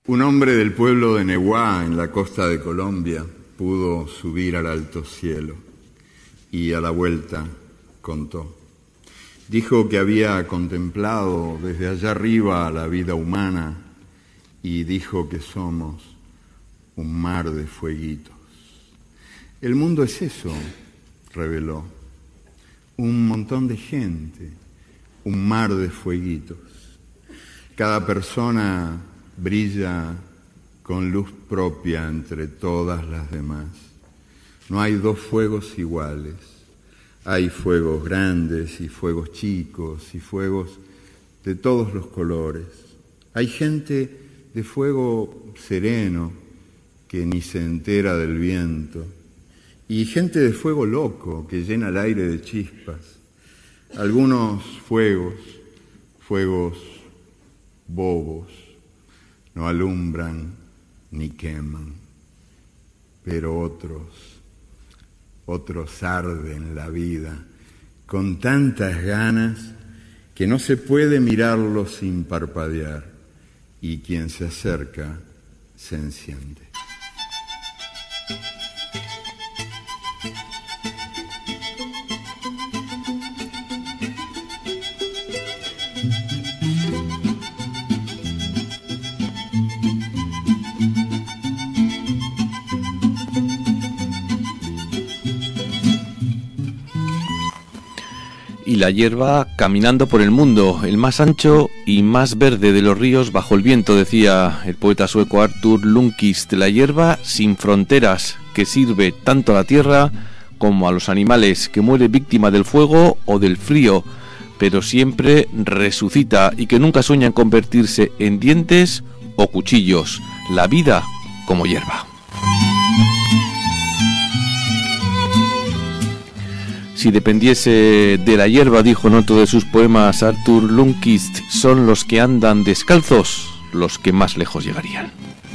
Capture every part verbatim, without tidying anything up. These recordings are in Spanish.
Un hombre del pueblo de Neguá, en la costa de Colombia, pudo subir al alto cielo y a la vuelta contó. Dijo que había contemplado desde allá arriba la vida humana y dijo que somos un mar de fueguitos. El mundo es eso, reveló, un montón de gente, un mar de fueguitos. Cada persona brilla con luz propia entre todas las demás. No hay dos fuegos iguales. Hay fuegos grandes y fuegos chicos y fuegos de todos los colores. Hay gente de fuego sereno que ni se entera del viento y gente de fuego loco que llena el aire de chispas. Algunos fuegos, fuegos bobos, no alumbran ni queman, pero otros, otros arden la vida con tantas ganas que no se puede mirarlos sin parpadear y quien se acerca se enciende. Y la hierba caminando por el mundo, el más ancho y más verde de los ríos bajo el viento, decía el poeta sueco Artur Lundkvist. La hierba sin fronteras, que sirve tanto a la tierra como a los animales, que muere víctima del fuego o del frío, pero siempre resucita y que nunca sueña en convertirse en dientes o cuchillos. La vida como hierba. Si dependiese de la hierba, dijo en otro de sus poemas Artur Lundkvist, son los que andan descalzos los que más lejos llegarían.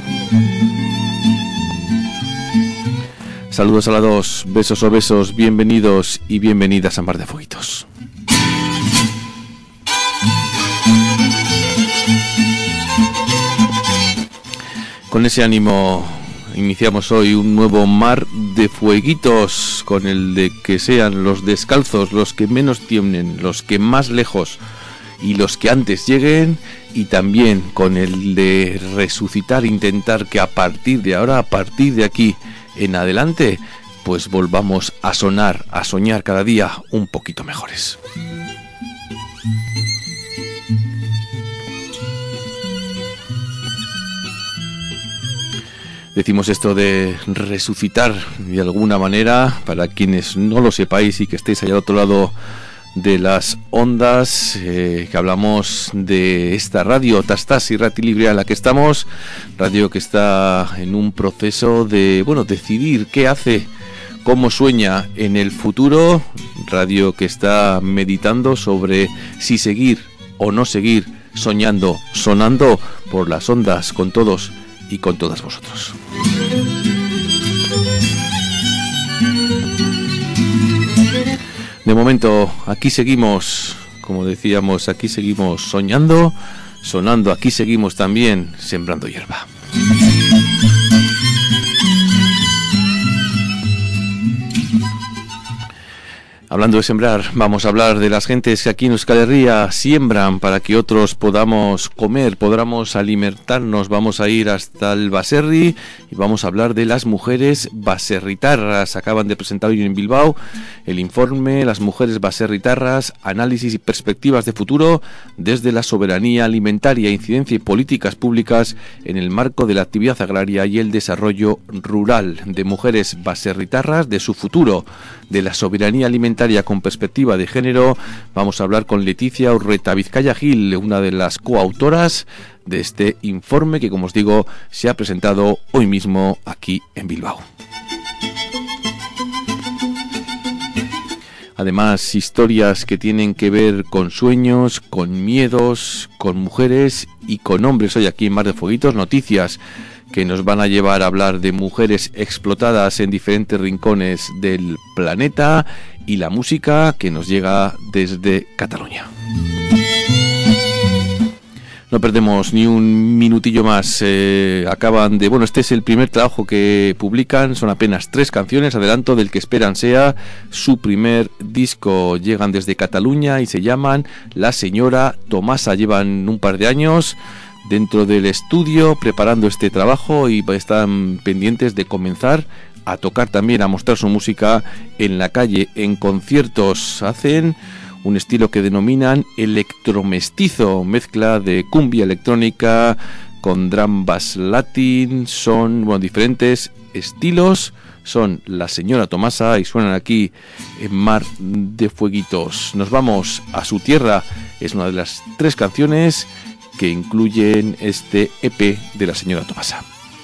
Saludos a la dos, besos o besos, bienvenidos y bienvenidas a Mar de Fueguitos. Con ese ánimo iniciamos hoy un nuevo Mar de Fueguitos, con el de que sean los descalzos los que menos tienen, los que más lejos y los que antes lleguen, y también con el de resucitar, intentar que a partir de ahora, a partir de aquí en adelante, pues volvamos a sonar, a soñar cada día un poquito mejores. Decimos esto de resucitar de alguna manera, para quienes no lo sepáis y que estéis allá al otro lado de las ondas, eh, que hablamos de esta radio Tastas y Rati Libre a la que estamos, radio que está en un proceso de, bueno, decidir qué hace, cómo sueña en el futuro, radio que está meditando sobre si seguir o no seguir soñando, sonando por las ondas con todos y con todas vosotros. De momento, aquí seguimos, como decíamos, aquí seguimos soñando, sonando, aquí seguimos también sembrando hierba. Hablando de sembrar, vamos a hablar de las gentes que aquí en Euskal Herria siembran para que otros podamos comer, podamos alimentarnos. Vamos a ir hasta el Baserri y vamos a hablar de las mujeres baserritarras. Acaban de presentar hoy en Bilbao el informe Las mujeres baserritarras, análisis y perspectivas de futuro desde la soberanía alimentaria, incidencia y políticas públicas en el marco de la actividad agraria y el desarrollo rural. De mujeres baserritarras, de su futuro, de la soberanía alimentaria con perspectiva de género, vamos a hablar con Leticia Urreta Vizcaya Gil, una de las coautoras de este informe que, como os digo, se ha presentado hoy mismo aquí en Bilbao. Además, historias que tienen que ver con sueños, con miedos, con mujeres y con hombres. Hoy aquí en Mar de Fueguitos, noticias que nos van a llevar a hablar de mujeres explotadas en diferentes rincones del planeta y la música que nos llega desde Cataluña. No perdemos ni un minutillo más. Eh, acaban de... Bueno, este es el primer trabajo que publican. Son apenas tres canciones. Adelanto del que esperan sea su primer disco. Llegan desde Cataluña y se llaman La Señora Tomasa. Llevan un par de años dentro del estudio preparando este trabajo y están pendientes de comenzar a tocar también, a mostrar su música en la calle, en conciertos. Hacen un estilo que denominan electromestizo, mezcla de cumbia electrónica con drum bass latin. Son, bueno, diferentes estilos. Son La Señora Tomasa y suenan aquí en Mar de Fueguitos. Nos vamos a su tierra. Es una de las tres canciones que incluyen este E P de La Señora Tomasa.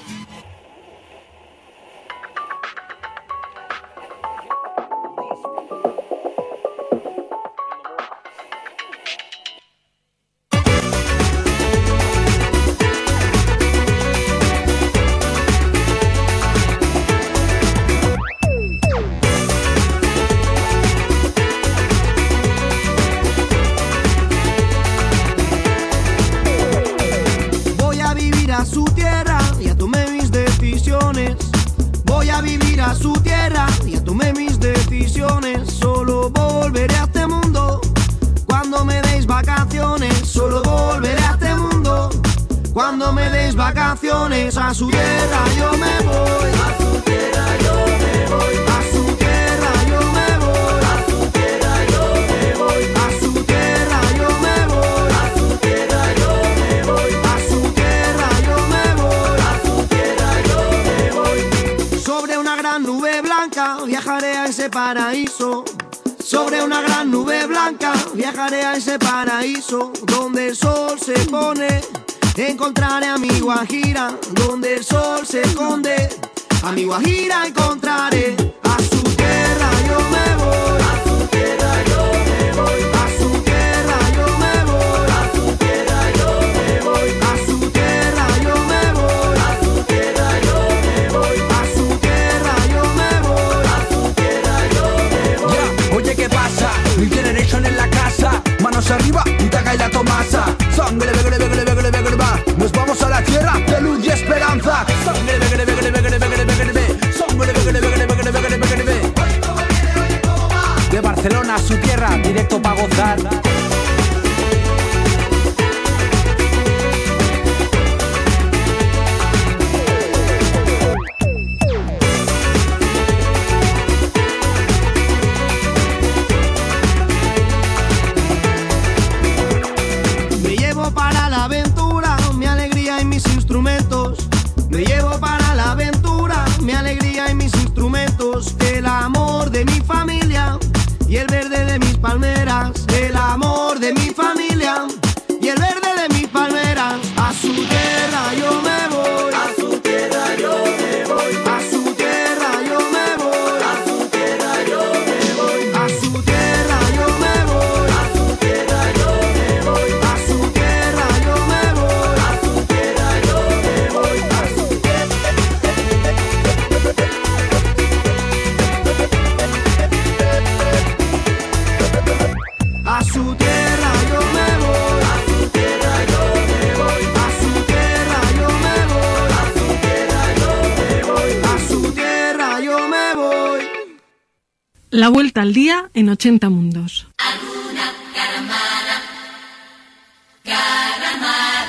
A su tierra yo me voy, a su tierra yo me voy, a su tierra yo me voy, a su tierra yo me voy, a su tierra yo me voy, a su tierra yo me voy, a su tierra yo me voy, a su tierra yo me voy. Sobre una gran nube blanca viajaré a ese paraíso. Sobre una gran nube blanca viajaré a ese paraíso donde el sol se pone. Encontraré a mi Guajira, donde el sol se esconde. A mi Guajira encontraré. A su tierra yo me voy, a su tierra yo me voy, a su tierra yo me voy, a su tierra yo me voy, a su tierra yo me voy, a su tierra yo me voy, a su tierra yo me voy, a su tierra yo me voy. Yeah. Oye, ¿qué pasa? Mi generation en la casa, manos arriba, Itaca y la Tomasa. Sangre, begre, begre, begre, begre, va. Nos vamos a la tierra de luz y esperanza. Sangre, begre, begre, begre, begre, begre, begre. Sangre, begre, begre, begre, begre, begre, begre. De Barcelona a su tierra, directo pa' gozar. Me llevo para la aventura mi alegría y mis instrumentos, el amor de mi familia y el verde de mis palmeras, el amor de mi familia y el verde de mis palmeras. A su tierra yo me voy, a su tierra yo me voy, a su tierra yo me voy, a su tierra yo me voy, a su tierra yo me voy, a su tierra yo me voy, a su tierra yo me voy, a su tierra yo me voy, a su A su tierra yo me voy, a su tierra yo me voy, a su tierra yo me voy, a su tierra yo me voy, a su tierra yo me voy. La vuelta al día en ochenta mundos. Alguna caramana, caramare.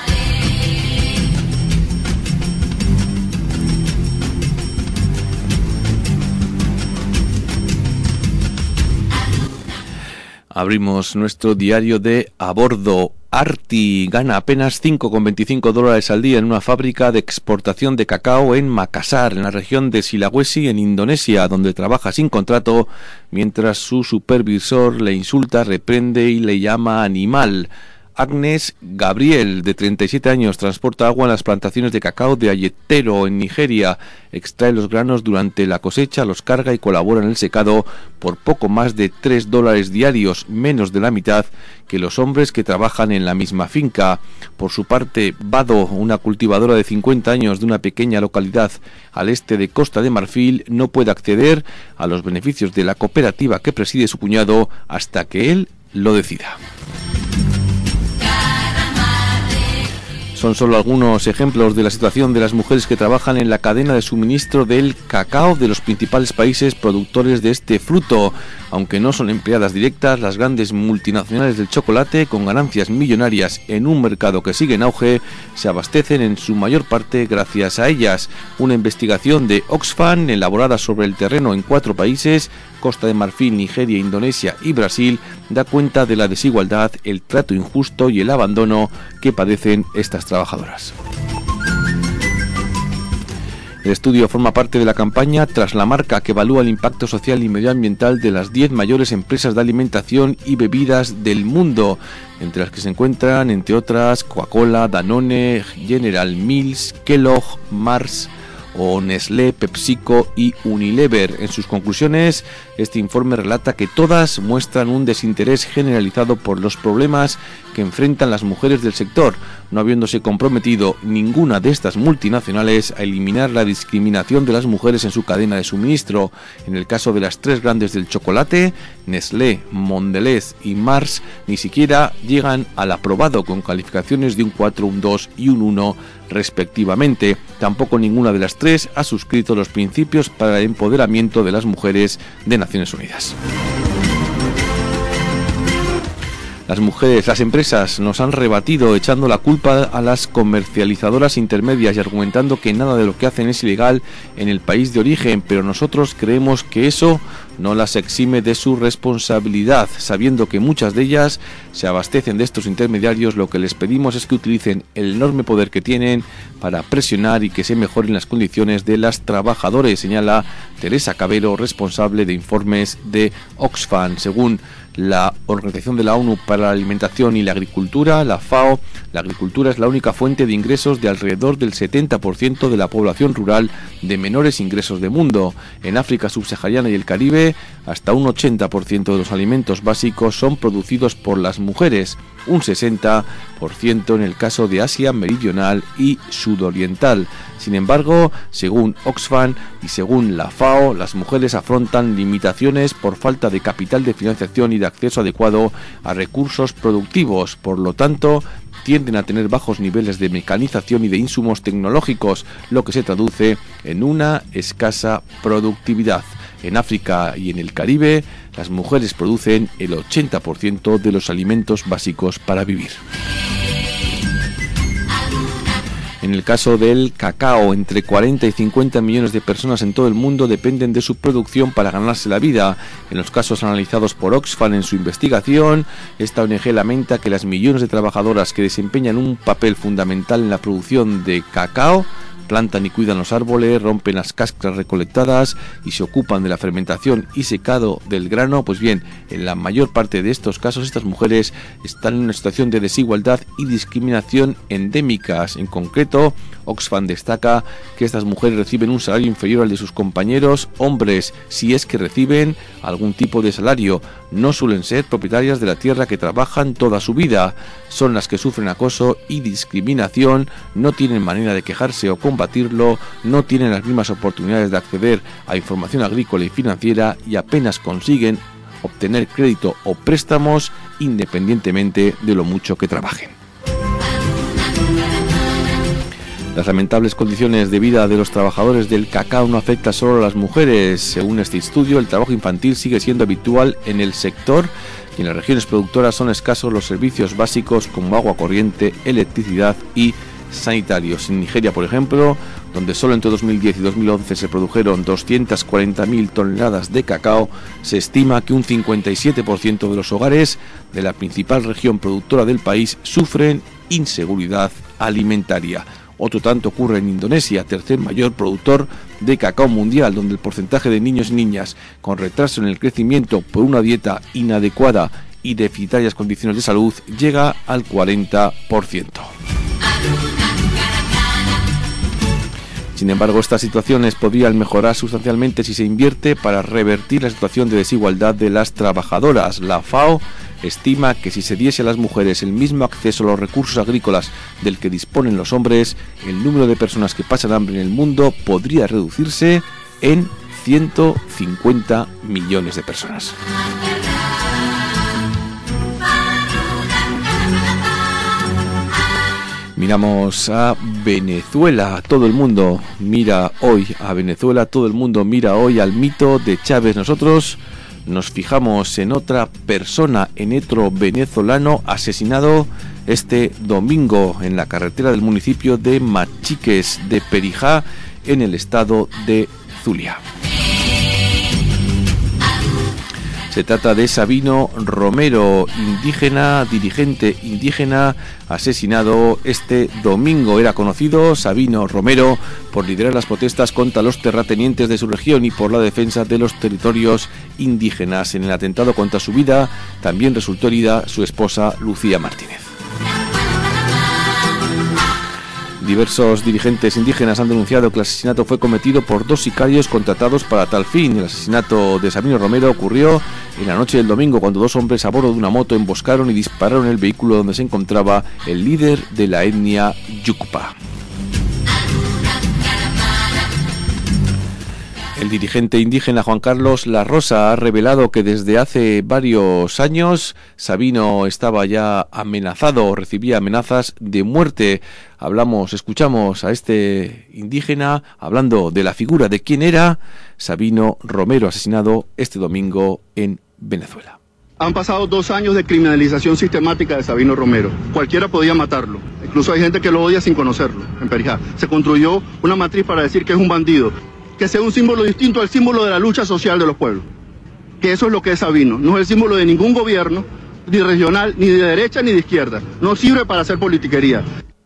Abrimos nuestro diario de a bordo. Arti gana apenas cinco coma veinticinco dólares al día en una fábrica de exportación de cacao en Makassar, en la región de Sulawesi, en Indonesia, donde trabaja sin contrato, mientras su supervisor le insulta, reprende y le llama animal. Agnes Gabriel, de treinta y siete años, transporta agua en las plantaciones de cacao de Ayetero, en Nigeria. Extrae los granos durante la cosecha, los carga y colabora en el secado por poco más de tres dólares diarios, menos de la mitad que los hombres que trabajan en la misma finca. Por su parte, Bado, una cultivadora de cincuenta años de una pequeña localidad al este de Costa de Marfil, no puede acceder a los beneficios de la cooperativa que preside su cuñado hasta que él lo decida. Son solo algunos ejemplos de la situación de las mujeres que trabajan en la cadena de suministro del cacao de los principales países productores de este fruto. Aunque no son empleadas directas, las grandes multinacionales del chocolate, con ganancias millonarias en un mercado que sigue en auge, se abastecen en su mayor parte gracias a ellas. Una investigación de Oxfam, elaborada sobre el terreno en cuatro países, Costa de Marfil, Nigeria, Indonesia y Brasil, da cuenta de la desigualdad, el trato injusto y el abandono que padecen estas trabajadoras. El estudio forma parte de la campaña Tras la marca, que evalúa el impacto social y medioambiental de las diez mayores empresas de alimentación y bebidas del mundo, entre las que se encuentran, entre otras, Coca-Cola, Danone, General Mills, Kellogg, Mars o Nestlé, PepsiCo y Unilever. En sus conclusiones, este informe relata que todas muestran un desinterés generalizado por los problemas que enfrentan las mujeres del sector, no habiéndose comprometido ninguna de estas multinacionales a eliminar la discriminación de las mujeres en su cadena de suministro. En el caso de las tres grandes del chocolate, Nestlé, Mondelez y Mars, ni siquiera llegan al aprobado, con calificaciones de un cuatro, un dos y un uno respectivamente. Tampoco ninguna de las tres ha suscrito los principios para el empoderamiento de las mujeres de Naciones Unidas. Las mujeres, las empresas nos han rebatido echando la culpa a las comercializadoras intermedias y argumentando que nada de lo que hacen es ilegal en el país de origen, pero nosotros creemos que eso no las exime de su responsabilidad. Sabiendo que muchas de ellas se abastecen de estos intermediarios, lo que les pedimos es que utilicen el enorme poder que tienen para presionar y que se mejoren las condiciones de las trabajadoras, señala Teresa Cabero, responsable de informes de Oxfam. Según la Organización de la ONU para la Alimentación y la Agricultura, la FAO, la agricultura es la única fuente de ingresos de alrededor del setenta por ciento de la población rural de menores ingresos del mundo. En África subsahariana y el Caribe, hasta un ochenta por ciento de los alimentos básicos son producidos por las mujeres, un sesenta por ciento en el caso de Asia Meridional y Sudoriental. Sin embargo, según Oxfam y según la FAO, las mujeres afrontan limitaciones por falta de capital de financiación y de acceso adecuado a recursos productivos. Por lo tanto, tienden a tener bajos niveles de mecanización y de insumos tecnológicos, lo que se traduce en una escasa productividad. En África y en el Caribe, las mujeres producen el ochenta por ciento de los alimentos básicos para vivir. En el caso del cacao, entre cuarenta y cincuenta millones de personas en todo el mundo dependen de su producción para ganarse la vida. En los casos analizados por Oxfam en su investigación, esta O N G lamenta que las millones de trabajadoras que desempeñan un papel fundamental en la producción de cacao plantan y cuidan los árboles, rompen las cáscaras recolectadas y se ocupan de la fermentación y secado del grano, pues bien, en la mayor parte de estos casos estas mujeres están en una situación de desigualdad y discriminación endémicas. En concreto, Oxfam destaca que estas mujeres reciben un salario inferior al de sus compañeros hombres, si es que reciben algún tipo de salario. No suelen ser propietarias de la tierra que trabajan toda su vida, son las que sufren acoso y discriminación, no tienen manera de quejarse o combatirlo, no tienen las mismas oportunidades de acceder a información agrícola y financiera y apenas consiguen obtener crédito o préstamos independientemente de lo mucho que trabajen. Las lamentables condiciones de vida de los trabajadores del cacao no afectan solo a las mujeres. Según este estudio, el trabajo infantil sigue siendo habitual en el sector y en las regiones productoras son escasos los servicios básicos como agua corriente, electricidad y sanitarios. En Nigeria, por ejemplo, donde solo entre dos mil diez y dos mil once se produjeron doscientas cuarenta mil toneladas de cacao, se estima que un cincuenta y siete por ciento de los hogares de la principal región productora del país sufren inseguridad alimentaria. Otro tanto ocurre en Indonesia, tercer mayor productor de cacao mundial, donde el porcentaje de niños y niñas con retraso en el crecimiento por una dieta inadecuada y deficitarias condiciones de salud llega al cuarenta por ciento. Sin embargo, estas situaciones podrían mejorar sustancialmente si se invierte para revertir la situación de desigualdad de las trabajadoras. La FAO estima que si se diese a las mujeres el mismo acceso a los recursos agrícolas del que disponen los hombres, el número de personas que pasan hambre en el mundo podría reducirse en ciento cincuenta millones de personas. Miramos a Venezuela, todo el mundo mira hoy a Venezuela, todo el mundo mira hoy al mito de Chávez. Nosotros nos fijamos en otra persona, en otro venezolano asesinado este domingo en la carretera del municipio de Machiques de Perijá, en el estado de Zulia. Se trata de Sabino Romero, indígena, dirigente indígena, asesinado este domingo. Era conocido Sabino Romero por liderar las protestas contra los terratenientes de su región y por la defensa de los territorios indígenas. En el atentado contra su vida también resultó herida su esposa Lucía Martínez. Diversos dirigentes indígenas han denunciado que el asesinato fue cometido por dos sicarios contratados para tal fin. El asesinato de Sabino Romero ocurrió en la noche del domingo cuando dos hombres a bordo de una moto emboscaron y dispararon el vehículo donde se encontraba el líder de la etnia Yucpa. El dirigente indígena Juan Carlos La Rosa ha revelado que desde hace varios años Sabino estaba ya amenazado, recibía amenazas de muerte. Hablamos, escuchamos a este indígena hablando de la figura de quién era Sabino Romero, asesinado este domingo en Venezuela. Han pasado dos años de criminalización sistemática de Sabino Romero. Cualquiera podía matarlo. Incluso hay gente que lo odia sin conocerlo en Perijá. Se construyó una matriz para decir que es un bandido, que sea un símbolo distinto al símbolo de la lucha social de los pueblos. Que eso es lo que es Sabino. No es el símbolo de ningún gobierno, ni regional, ni de derecha, ni de izquierda. No sirve para hacer politiquería.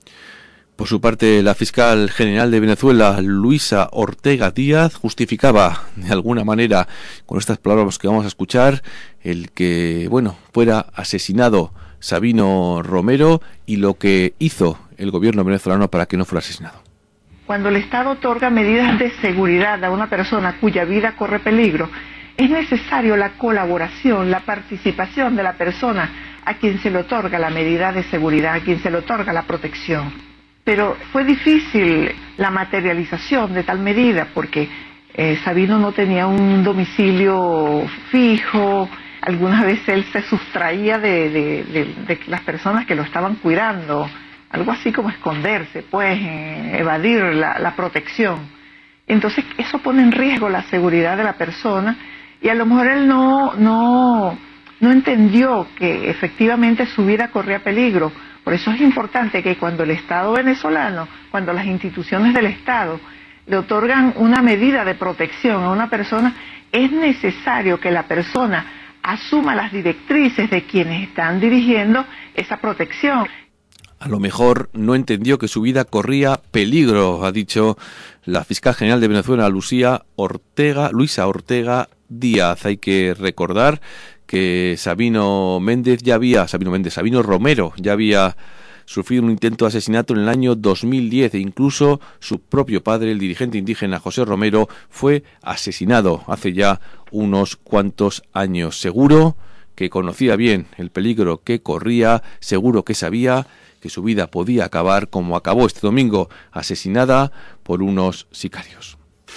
Por su parte, la fiscal general de Venezuela, Luisa Ortega Díaz, justificaba de alguna manera, con estas palabras que vamos a escuchar, el que, bueno, fuera asesinado Sabino Romero y lo que hizo el gobierno venezolano para que no fuera asesinado. Cuando el Estado otorga medidas de seguridad a una persona cuya vida corre peligro, es necesario la colaboración, la participación de la persona a quien se le otorga la medida de seguridad, a quien se le otorga la protección. Pero fue difícil la materialización de tal medida porque eh, Sabino no tenía un domicilio fijo, algunas veces él se sustraía de, de, de, de las personas que lo estaban cuidando, algo así como esconderse, pues, eh, evadir la, la protección. Entonces eso pone en riesgo la seguridad de la persona y a lo mejor él no, no, no entendió que efectivamente su vida corría peligro. Por eso es importante que cuando el Estado venezolano, cuando las instituciones del Estado le otorgan una medida de protección a una persona, es necesario que la persona asuma las directrices de quienes están dirigiendo esa protección. A lo mejor no entendió que su vida corría peligro, ha dicho la fiscal general de Venezuela, Lucía Ortega, Luisa Ortega Díaz. Hay que recordar que Sabino Méndez ya había, Sabino Méndez, Sabino Romero ya había sufrido un intento de asesinato en el año dos mil diez e incluso su propio padre, el dirigente indígena José Romero, fue asesinado hace ya unos cuantos años. Seguro que conocía bien el peligro que corría, seguro que sabía que su vida podía acabar como acabó este domingo, asesinada por unos sicarios.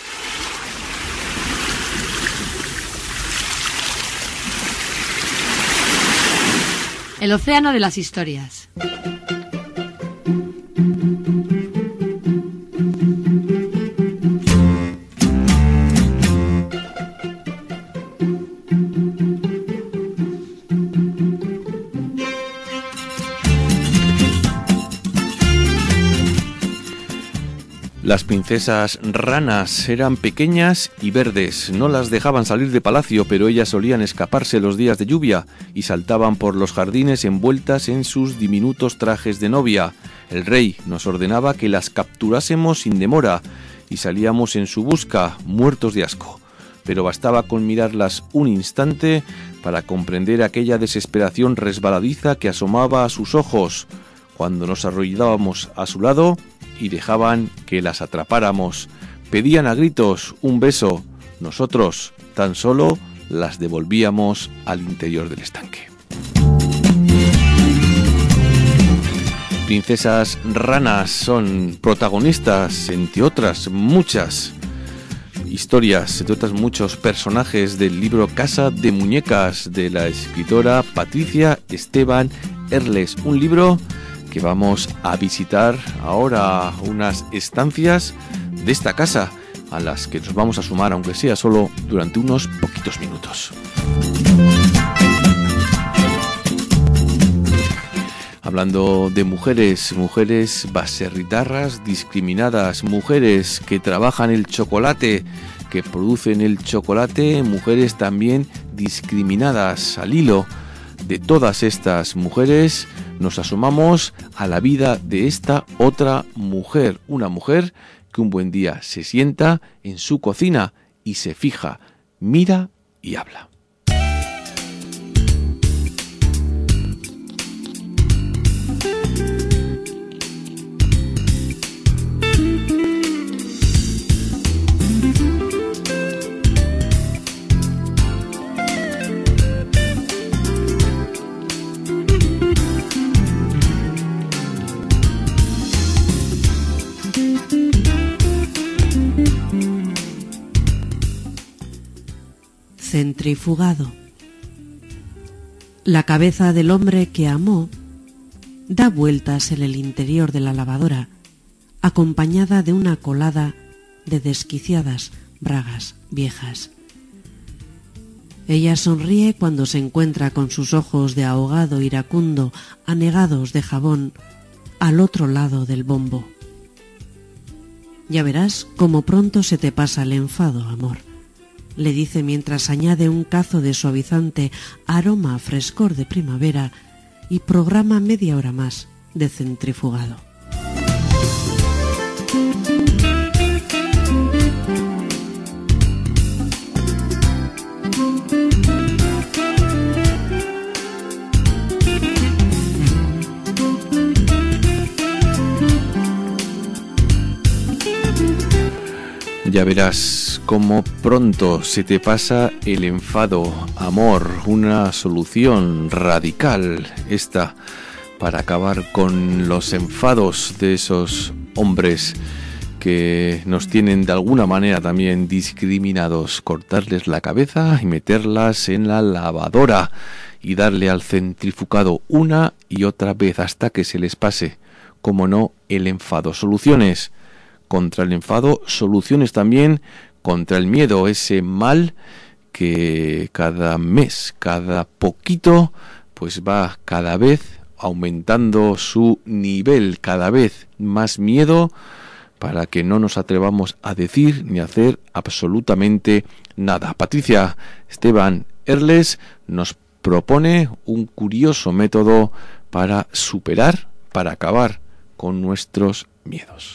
El océano de las historias. Las princesas ranas eran pequeñas y verdes, no las dejaban salir de palacio, pero ellas solían escaparse los días de lluvia y saltaban por los jardines envueltas en sus diminutos trajes de novia. El rey nos ordenaba que las capturásemos sin demora y salíamos en su busca, muertos de asco. Pero bastaba con mirarlas un instante para comprender aquella desesperación resbaladiza que asomaba a sus ojos cuando nos arrodillábamos a su lado y dejaban que las atrapáramos. Pedían a gritos un beso. Nosotros tan solo las devolvíamos al interior del estanque. Princesas ranas son protagonistas, entre otras muchas historias, entre otras muchos personajes del libro Casa de Muñecas de la escritora Patricia Esteban Erles, un libro que vamos a visitar ahora unas estancias de esta casa a las que nos vamos a sumar, aunque sea solo durante unos poquitos minutos. Hablando de mujeres, mujeres baserritarras discriminadas, mujeres que trabajan el chocolate, que producen el chocolate, mujeres también discriminadas. Al hilo de todas estas mujeres nos asomamos a la vida de esta otra mujer, una mujer que un buen día se sienta en su cocina y se fija, mira y habla. Centrifugado. La cabeza del hombre que amó da vueltas en el interior de la lavadora, acompañada de una colada de desquiciadas bragas viejas. Ella sonríe cuando se encuentra con sus ojos de ahogado iracundo anegados de jabón al otro lado del bombo. Ya verás cómo pronto se te pasa el enfado, amor, le dice mientras añade un cazo de suavizante aroma a frescor de primavera y programa media hora más de centrifugado. Ya verás cómo pronto se te pasa el enfado, amor, una solución radical esta para acabar con los enfados de esos hombres que nos tienen de alguna manera también discriminados, cortarles la cabeza y meterlas en la lavadora y darle al centrifugado una y otra vez hasta que se les pase, como no, el enfado. Soluciones contra el enfado, soluciones también contra el miedo, ese mal que cada mes, cada poquito, pues va cada vez aumentando su nivel, cada vez más miedo para que no nos atrevamos a decir ni a hacer absolutamente nada. Patricia Esteban Erles nos propone un curioso método para superar, para acabar con nuestros miedos.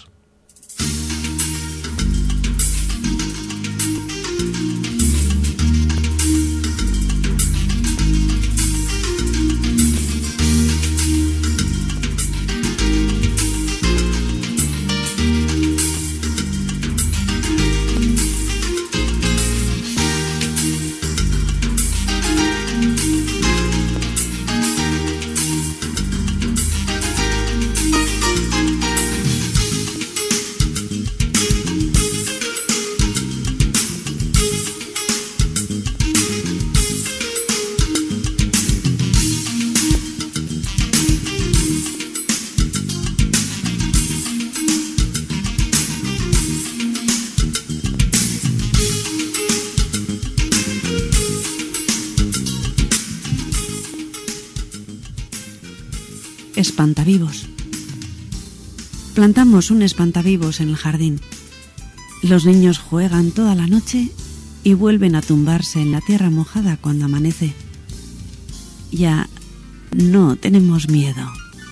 Espantavivos. Plantamos un espantavivos en el jardín. Los niños juegan toda la noche y vuelven a tumbarse en la tierra mojada cuando amanece. Ya no tenemos miedo.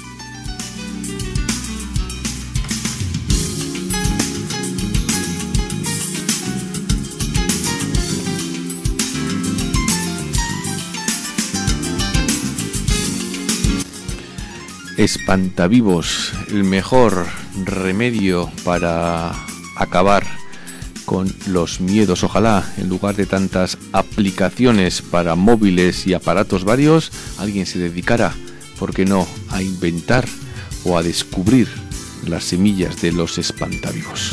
Espantavivos, el mejor remedio para acabar con los miedos. Ojalá, en lugar de tantas aplicaciones para móviles y aparatos varios, alguien se dedicara, ¿por qué no?, a inventar o a descubrir las semillas de los espantavivos.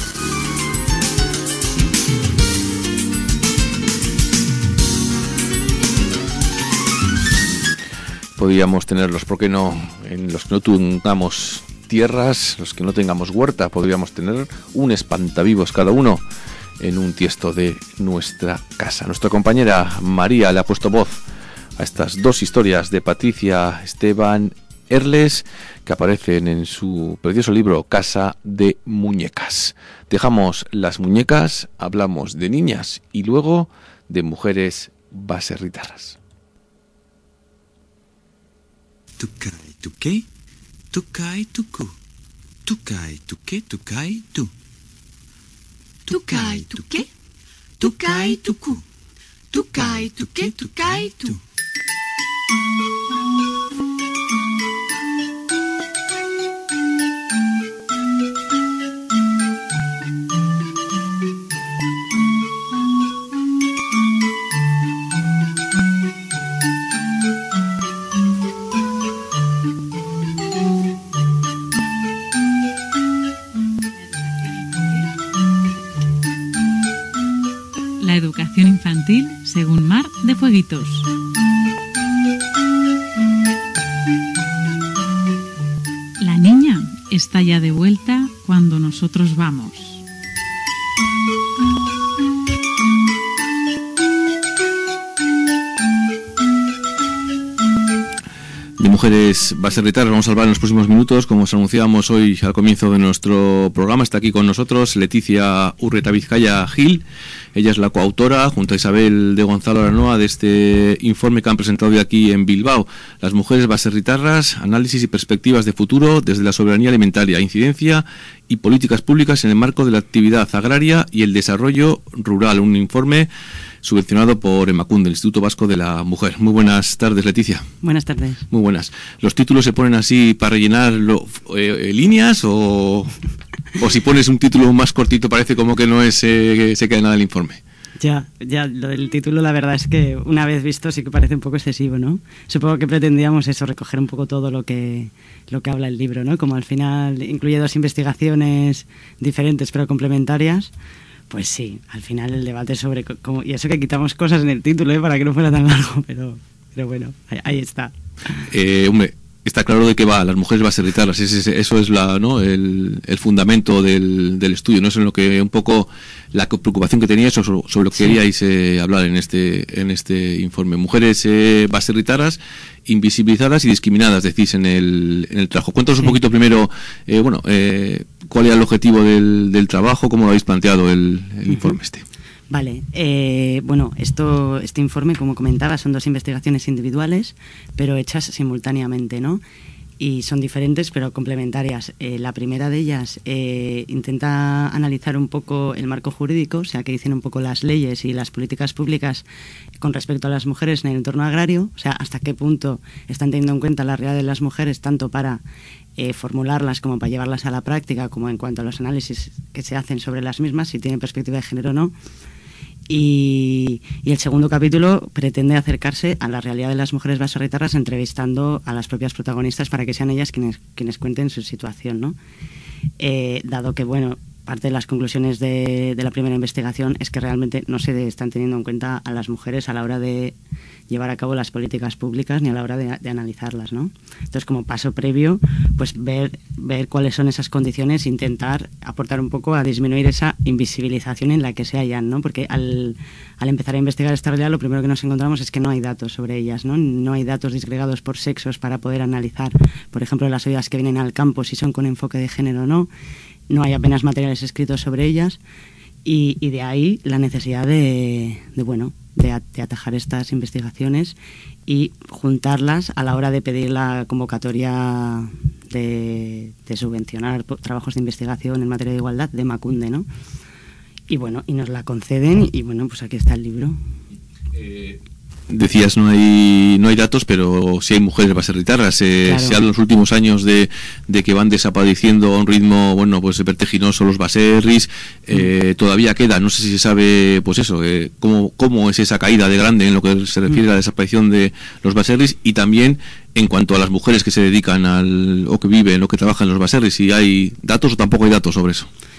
podríamos tenerlos, ¿por qué no? En los que no tengamos tierras, los que no tengamos huerta, podríamos tener un espantavivos cada uno en un tiesto de nuestra casa. Nuestra compañera María le ha puesto voz a estas dos historias de Patricia Esteban Erles que aparecen en su precioso libro Casa de Muñecas. Dejamos las muñecas, hablamos de niñas y luego de mujeres baserritarras. Tukai, tuque, tukai, tucu, tukai, tuque, tukai, tu. Tukai, tuque, tukai, tucu, tukai, tuque, tukai, tu. La educación infantil según Mar de Fueguitos. La niña está ya de vuelta cuando nosotros vamos. De mujeres baserritarras vamos a hablar en los próximos minutos. Como os anunciábamos hoy al comienzo de nuestro programa, está aquí con nosotros Leticia Urreta Vizcaya Gil. Ella es la coautora, junto a Isabel de Gonzalo Aranoa, de este informe que han presentado hoy aquí en Bilbao. Las mujeres baserritarras, análisis y perspectivas de futuro desde la soberanía alimentaria, incidencia y políticas públicas en el marco de la actividad agraria y el desarrollo rural. Un informe subvencionado por Emakunde, el Instituto Vasco de la Mujer. Muy buenas tardes, Leticia. Buenas tardes. Muy buenas. ¿Los títulos se ponen así para rellenar lo, eh, eh, líneas o, o si pones un título más cortito parece como que no es eh, se queda nada el informe? Ya, ya, lo del título la verdad es que una vez visto sí que parece un poco excesivo, ¿no? Supongo que pretendíamos eso, recoger un poco todo lo que lo que habla el libro, ¿no? Como al final incluye dos investigaciones diferentes pero complementarias. Pues sí, al final el debate sobre cómo... Y eso que quitamos cosas en el título, ¿eh? Para que no fuera tan largo, pero, pero bueno, ahí, ahí está. Eh, hombre, está claro de qué va, las mujeres baserritarras, ese, eso es la, ¿no? el, el fundamento del, del estudio, ¿no? Es en lo que un poco la preocupación que teníais sobre, sobre lo que sí. queríais eh, hablar en este, en este informe. Mujeres eh, baserritarras, invisibilizadas y discriminadas, decís en el, en el trabajo. Cuéntanos sí. un poquito primero, eh, bueno, eh, cuál era el objetivo del, del trabajo, cómo lo habéis planteado el, el uh-huh. informe este. Vale, eh, bueno, esto, este informe, como comentaba, son dos investigaciones individuales, pero hechas simultáneamente, ¿no? Y son diferentes, pero complementarias. Eh, la primera de ellas eh, intenta analizar un poco el marco jurídico, o sea, que dicen un poco las leyes y las políticas públicas con respecto a las mujeres en el entorno agrario, o sea, hasta qué punto están teniendo en cuenta la realidad de las mujeres, tanto para eh, formularlas como para llevarlas a la práctica, como en cuanto a los análisis que se hacen sobre las mismas, si tienen perspectiva de género o no. Y, y el segundo capítulo pretende acercarse a la realidad de las mujeres baserritarras entrevistando a las propias protagonistas para que sean ellas quienes, quienes cuenten su situación, ¿no? Eh, dado que, bueno, parte de las conclusiones de, de la primera investigación es que realmente no se están teniendo en cuenta a las mujeres a la hora de llevar a cabo las políticas públicas ni a la hora de, de analizarlas, ¿no? Entonces, como paso previo, pues ver, ver cuáles son esas condiciones, intentar aportar un poco a disminuir esa invisibilización en la que se hallan, ¿no? Porque al, al empezar a investigar esta realidad, lo primero que nos encontramos es que no hay datos sobre ellas, ¿no? No hay datos disgregados por sexos para poder analizar, por ejemplo, las ayudas que vienen al campo, si son con enfoque de género o no. No hay apenas materiales escritos sobre ellas y, y de ahí la necesidad de, de bueno, de, de atajar estas investigaciones y juntarlas a la hora de pedir la convocatoria de, de subvencionar trabajos de investigación en materia de igualdad de Emakunde, ¿no? Y bueno, y nos la conceden y bueno, pues aquí está el libro. Eh... Decías, no hay no hay datos, pero sí hay mujeres baserritarras. Eh, claro. Se habla en los últimos años de, de que van desapareciendo a un ritmo, bueno, pues vertiginoso los baserris. Eh, mm. Todavía queda, no sé si se sabe, pues eso, eh, cómo, cómo es esa caída de grande en lo que se refiere mm. a la desaparición de los baserris y también en cuanto a las mujeres que se dedican al, o que viven, o que trabajan en los baserris, si hay datos o tampoco hay datos sobre eso.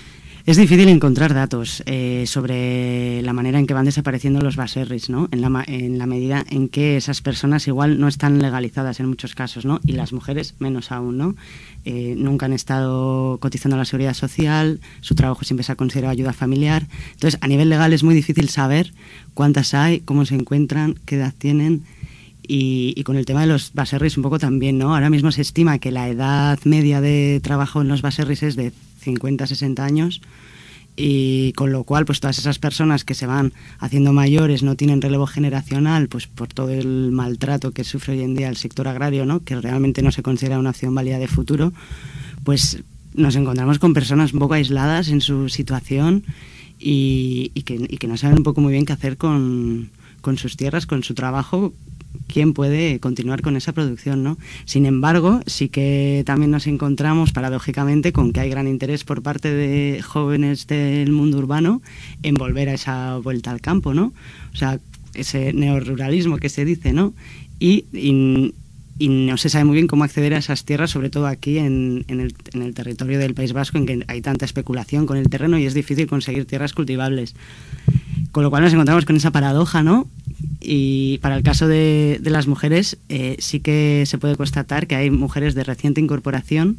Es difícil encontrar datos eh, sobre la manera en que van desapareciendo los baserris, ¿no? En la, en la medida en que esas personas igual no están legalizadas en muchos casos, ¿no? Y las mujeres menos aún, ¿no? Eh, nunca han estado cotizando a la seguridad social, su trabajo siempre se ha considerado ayuda familiar. Entonces, a nivel legal es muy difícil saber cuántas hay, cómo se encuentran, qué edad tienen. Y, y con el tema de los baserris un poco también, ¿no? Ahora mismo se estima que la edad media de trabajo en los baserris es de cincuenta a sesenta años, y con lo cual pues todas esas personas que se van haciendo mayores no tienen relevo generacional, pues por todo el maltrato que sufre hoy en día el sector agrario, ¿no? Que realmente no se considera una opción válida de futuro, pues nos encontramos con personas un poco aisladas en su situación y, y, que, y que no saben un poco muy bien qué hacer con, con sus tierras, con su trabajo. ¿Quién puede continuar con esa producción, no? Sin embargo, sí que también nos encontramos paradójicamente con que hay gran interés por parte de jóvenes del mundo urbano en volver a esa vuelta al campo, ¿no? O sea, ese neoruralismo que se dice, ¿no? Y, y, y no se sabe muy bien cómo acceder a esas tierras, sobre todo aquí en, en, el, en el territorio del País Vasco, en que hay tanta especulación con el terreno y es difícil conseguir tierras cultivables. Con lo cual nos encontramos con esa paradoja, ¿no? Y para el caso de, de las mujeres, eh, sí que se puede constatar que hay mujeres de reciente incorporación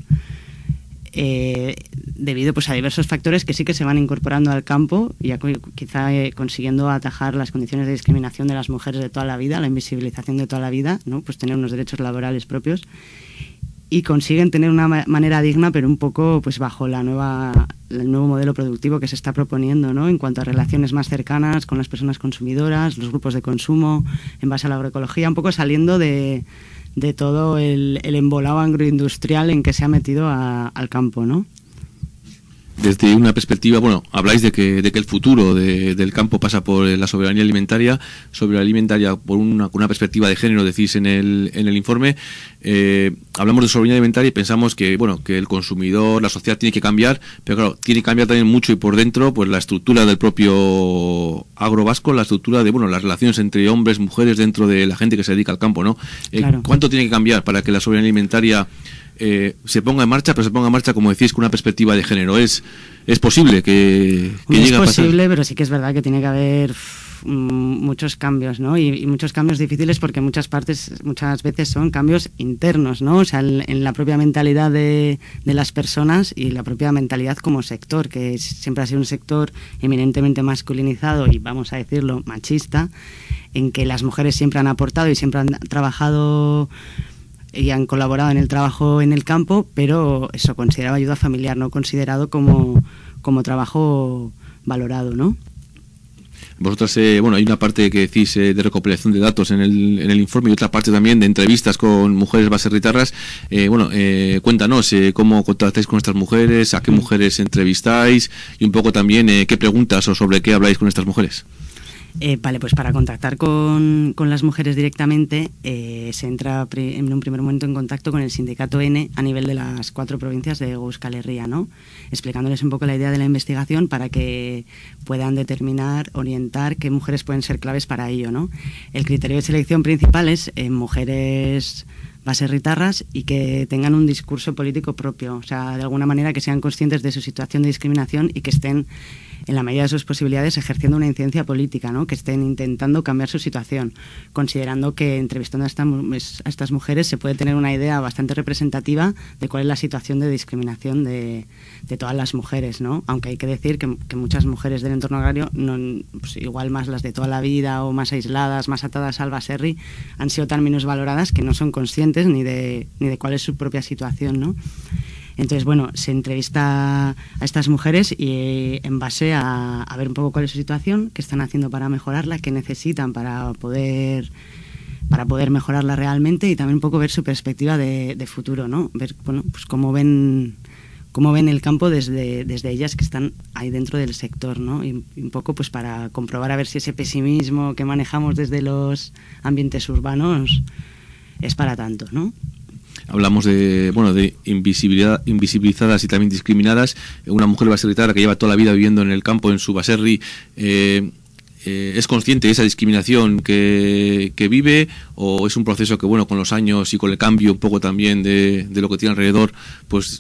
eh, debido pues, a diversos factores que sí que se van incorporando al campo, y quizá eh, consiguiendo atajar las condiciones de discriminación de las mujeres de toda la vida, la invisibilización de toda la vida, ¿no? Pues tener unos derechos laborales propios, y consiguen tener una manera digna, pero un poco pues bajo la nueva el nuevo modelo productivo que se está proponiendo, ¿no? En cuanto a relaciones más cercanas con las personas consumidoras, los grupos de consumo, en base a la agroecología, un poco saliendo de, de todo el, el embolado agroindustrial en que se ha metido a, al campo, ¿no? Desde una perspectiva, bueno, habláis de que, de que el futuro de, del campo pasa por la soberanía alimentaria, soberanía alimentaria por una, una perspectiva de género, decís en el, en el informe. Eh, hablamos de soberanía alimentaria y pensamos que, bueno, que el consumidor, la sociedad tiene que cambiar, pero claro, tiene que cambiar también mucho y por dentro, pues la estructura del propio agro vasco, la estructura de, bueno, las relaciones entre hombres, mujeres dentro de la gente que se dedica al campo, ¿no? Eh, Claro. ¿Cuánto tiene que cambiar para que la soberanía alimentaria Eh, se ponga en marcha, pero se ponga en marcha, como decís, con una perspectiva de género? ¿Es, es posible que, que Es llegue a pasar? posible, pero sí que es verdad que tiene que haber uf, muchos cambios, ¿no? Y, y muchos cambios difíciles, porque muchas partes, muchas veces son cambios internos, ¿no? O sea, en, en la propia mentalidad de, de las personas y la propia mentalidad como sector, que siempre ha sido un sector eminentemente masculinizado y, vamos a decirlo, machista, en que las mujeres siempre han aportado y siempre han trabajado y han colaborado en el trabajo en el campo, pero eso, considerado ayuda familiar, no considerado como, como trabajo valorado, ¿no? Vosotras, eh, bueno, hay una parte que decís eh, de recopilación de datos en el, en el informe, y otra parte también de entrevistas con mujeres baserritarras. Eh, bueno, eh, cuéntanos eh, cómo contactáis con estas mujeres, a qué mujeres entrevistáis, y un poco también eh, qué preguntas o sobre qué habláis con estas mujeres. Eh, vale, pues para contactar con, con las mujeres directamente eh, se entra pri- en un primer momento en contacto con el sindicato N a nivel de las cuatro provincias de Euskal Herria, ¿no? Explicándoles un poco la idea de la investigación para que puedan determinar, orientar qué mujeres pueden ser claves para ello, ¿no? El criterio de selección principal es eh, mujeres baserritarras y que tengan un discurso político propio, o sea, de alguna manera que sean conscientes de su situación de discriminación y que estén, en la medida de sus posibilidades, ejerciendo una incidencia política, ¿no? Que estén intentando cambiar su situación, considerando que entrevistando a, esta, a estas mujeres se puede tener una idea bastante representativa de cuál es la situación de discriminación de, de todas las mujeres, ¿no? Aunque hay que decir que, que muchas mujeres del entorno agrario, no, pues igual más las de toda la vida o más aisladas, más atadas al baserri, han sido tan minusvaloradas que no son conscientes ni de, ni de cuál es su propia situación, ¿no? Entonces, bueno, se entrevista a estas mujeres y eh, en base a, a ver un poco cuál es su situación, qué están haciendo para mejorarla, qué necesitan para poder para poder mejorarla realmente, y también un poco ver su perspectiva de, de futuro, ¿no? Ver, bueno, pues cómo ven cómo ven el campo desde, desde ellas que están ahí dentro del sector, ¿no? Y, y un poco pues para comprobar a ver si ese pesimismo que manejamos desde los ambientes urbanos es para tanto, ¿no? Hablamos de, bueno, de invisibilidad, invisibilizadas y también discriminadas. Una mujer baserritarra que lleva toda la vida viviendo en el campo, en su baserri, eh, eh, ¿es consciente de esa discriminación que, que vive, o es un proceso que, bueno, con los años y con el cambio un poco también de, de lo que tiene alrededor, pues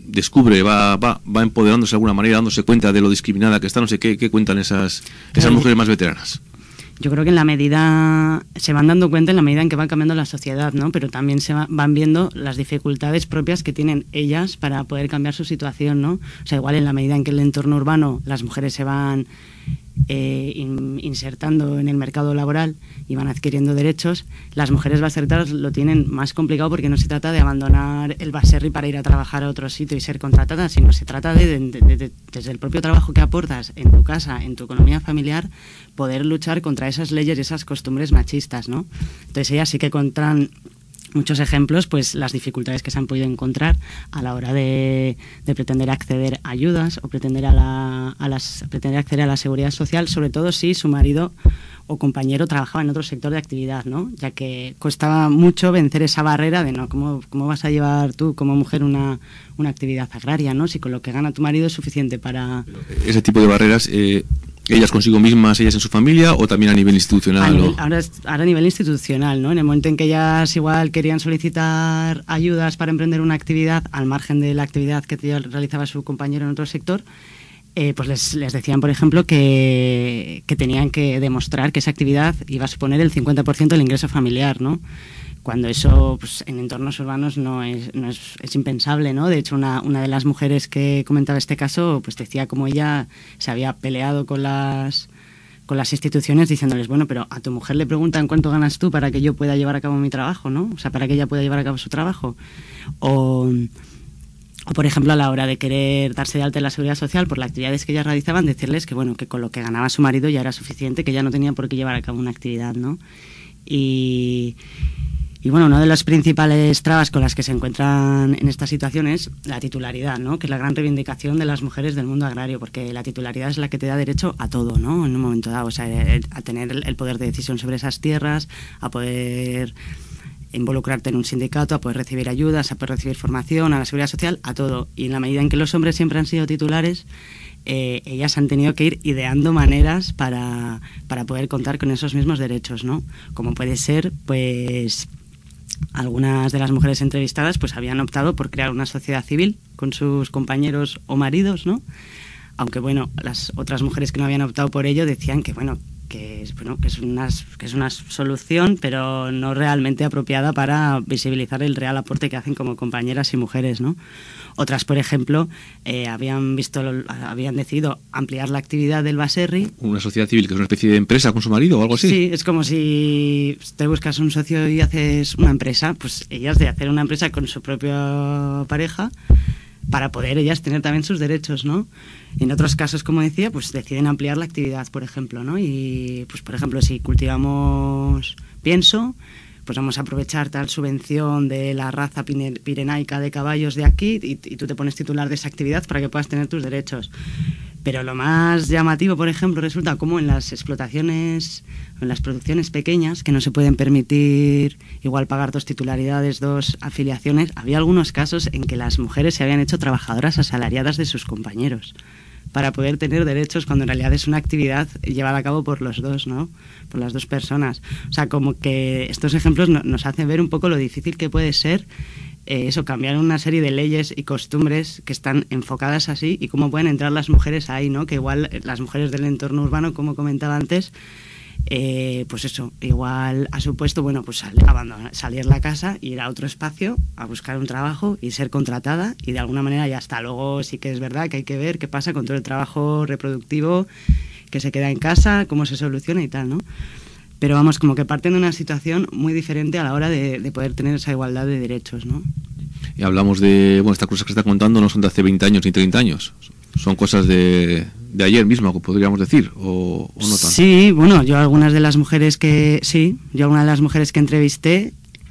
descubre, va, va, va empoderándose de alguna manera, dándose cuenta de lo discriminada que está, no sé qué, qué cuentan esas, esas mujeres más veteranas. Yo creo que en la medida, se van dando cuenta en la medida en que va cambiando la sociedad, ¿no? Pero también se va, van viendo las dificultades propias que tienen ellas para poder cambiar su situación, ¿no? O sea, igual en la medida en que el entorno urbano, las mujeres se van eh, in, insertando en el mercado laboral y van adquiriendo derechos, las mujeres baserritarras lo tienen más complicado porque no se trata de abandonar el baserri para ir a trabajar a otro sitio y ser contratadas, sino se trata de, de, de, de desde el propio trabajo que aportas en tu casa, en tu economía familiar, poder luchar contra esas leyes y esas costumbres machistas, ¿no? Entonces ellas sí que encuentran muchos ejemplos, pues las dificultades que se han podido encontrar a la hora de, de pretender acceder a ayudas o pretender a la, a las pretender acceder a la seguridad social, sobre todo si su marido o compañero trabajaba en otro sector de actividad, ¿no? Ya que costaba mucho vencer esa barrera de no, ¿cómo, cómo vas a llevar tú como mujer una, una actividad agraria, ¿no? Si con lo que gana tu marido es suficiente para... Ese tipo de barreras, eh, ellas consigo mismas, ellas en su familia, o también a nivel institucional. A nivel, o... ahora, ahora a nivel institucional, ¿no? En el momento en que ellas igual querían solicitar ayudas para emprender una actividad al margen de la actividad que realizaba su compañero en otro sector, Eh, pues les, les decían, por ejemplo, que, que tenían que demostrar que esa actividad iba a suponer el cincuenta por ciento del ingreso familiar, ¿no? Cuando eso, pues, en entornos urbanos no es, no es, es impensable, ¿no? De hecho, una, una de las mujeres que comentaba este caso, pues decía como ella se había peleado con las, con las instituciones diciéndoles, bueno, pero a tu mujer le preguntan cuánto ganas tú para que yo pueda llevar a cabo mi trabajo, ¿no? O sea, para que ella pueda llevar a cabo su trabajo. O... O, por ejemplo, a la hora de querer darse de alta en la seguridad social por las actividades que ellas realizaban, decirles que, bueno, que con lo que ganaba su marido ya era suficiente, que ya no tenía por qué llevar a cabo una actividad, ¿no? Y, y bueno, una de las principales trabas con las que se encuentran en esta situación es la titularidad, ¿no? Que es la gran reivindicación de las mujeres del mundo agrario, porque la titularidad es la que te da derecho a todo, ¿no? En un momento dado, o sea, a tener el poder de decisión sobre esas tierras, a poder... involucrarte en un sindicato, a poder recibir ayudas, a poder recibir formación, a la seguridad social, a todo. Y en la medida en que los hombres siempre han sido titulares, eh, ellas han tenido que ir ideando maneras para, para poder contar con esos mismos derechos, ¿no? Como puede ser, pues, algunas de las mujeres entrevistadas pues habían optado por crear una sociedad civil con sus compañeros o maridos, ¿no? Aunque, bueno, las otras mujeres que no habían optado por ello decían que, bueno, que es, bueno, que es una, que es una solución, pero no realmente apropiada para visibilizar el real aporte que hacen como compañeras y mujeres, ¿no? Otras, por ejemplo, eh, habían visto, habían decidido ampliar la actividad del baserri. Una sociedad civil que es una especie de empresa con su marido o algo así. Sí, es como si te buscas un socio y haces una empresa, pues ellas de hacer una empresa con su propia pareja para poder ellas tener también sus derechos, ¿no? En otros casos, como decía, pues deciden ampliar la actividad, por ejemplo, ¿no? Y, pues, por ejemplo, si cultivamos pienso, pues vamos a aprovechar tal subvención de la raza pirenaica de caballos de aquí y, y tú te pones titular de esa actividad para que puedas tener tus derechos. Pero lo más llamativo, por ejemplo, resulta como en las explotaciones, en las producciones pequeñas, que no se pueden permitir igual pagar dos titularidades, dos afiliaciones, había algunos casos en que las mujeres se habían hecho trabajadoras asalariadas de sus compañeros para poder tener derechos cuando en realidad es una actividad llevada a cabo por los dos, ¿no? Por las dos personas. O sea, como que estos ejemplos no, nos hacen ver un poco lo difícil que puede ser Eh, eso, cambiar una serie de leyes y costumbres que están enfocadas así y cómo pueden entrar las mujeres ahí, ¿no? Que igual las mujeres del entorno urbano, como comentaba antes, eh, pues eso, igual ha supuesto, bueno, pues sal, abandonar, salir de la casa, ir a otro espacio a buscar un trabajo y ser contratada y de alguna manera ya está. Luego sí que es verdad que hay que ver qué pasa con todo el trabajo reproductivo que se queda en casa, cómo se soluciona y tal, ¿no? Pero vamos, como que parten de una situación muy diferente a la hora de, de poder tener esa igualdad de derechos, ¿no? Y hablamos de, bueno, estas cosas que está contando no son de hace veinte años ni treinta años, son cosas de, de ayer mismo, podríamos decir, o, o no tanto. Sí, bueno, yo algunas de las mujeres que, sí, yo algunas de las mujeres que entrevisté,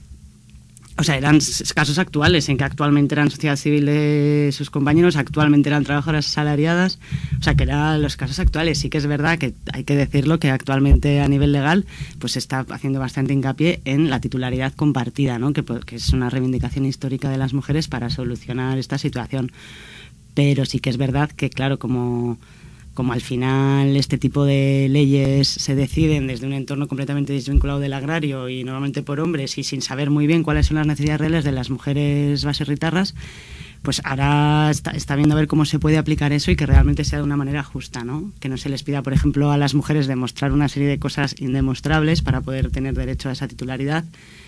o sea, eran casos actuales, en que actualmente eran sociedad civil de sus compañeros, actualmente eran trabajadoras asalariadas, o sea, que eran los casos actuales. Sí que es verdad que hay que decirlo, que actualmente a nivel legal pues se está haciendo bastante hincapié en la titularidad compartida, ¿no? Que, que es una reivindicación histórica de las mujeres para solucionar esta situación. Pero sí que es verdad que, claro, como... como al final este tipo de leyes se deciden desde un entorno completamente desvinculado del agrario y normalmente por hombres y sin saber muy bien cuáles son las necesidades reales de las mujeres baserritarras, pues ahora está, está viendo a ver cómo se puede aplicar eso y que realmente sea de una manera justa, ¿no? Que no se les pida, por ejemplo, a las mujeres demostrar una serie de cosas indemostrables para poder tener derecho a esa titularidad.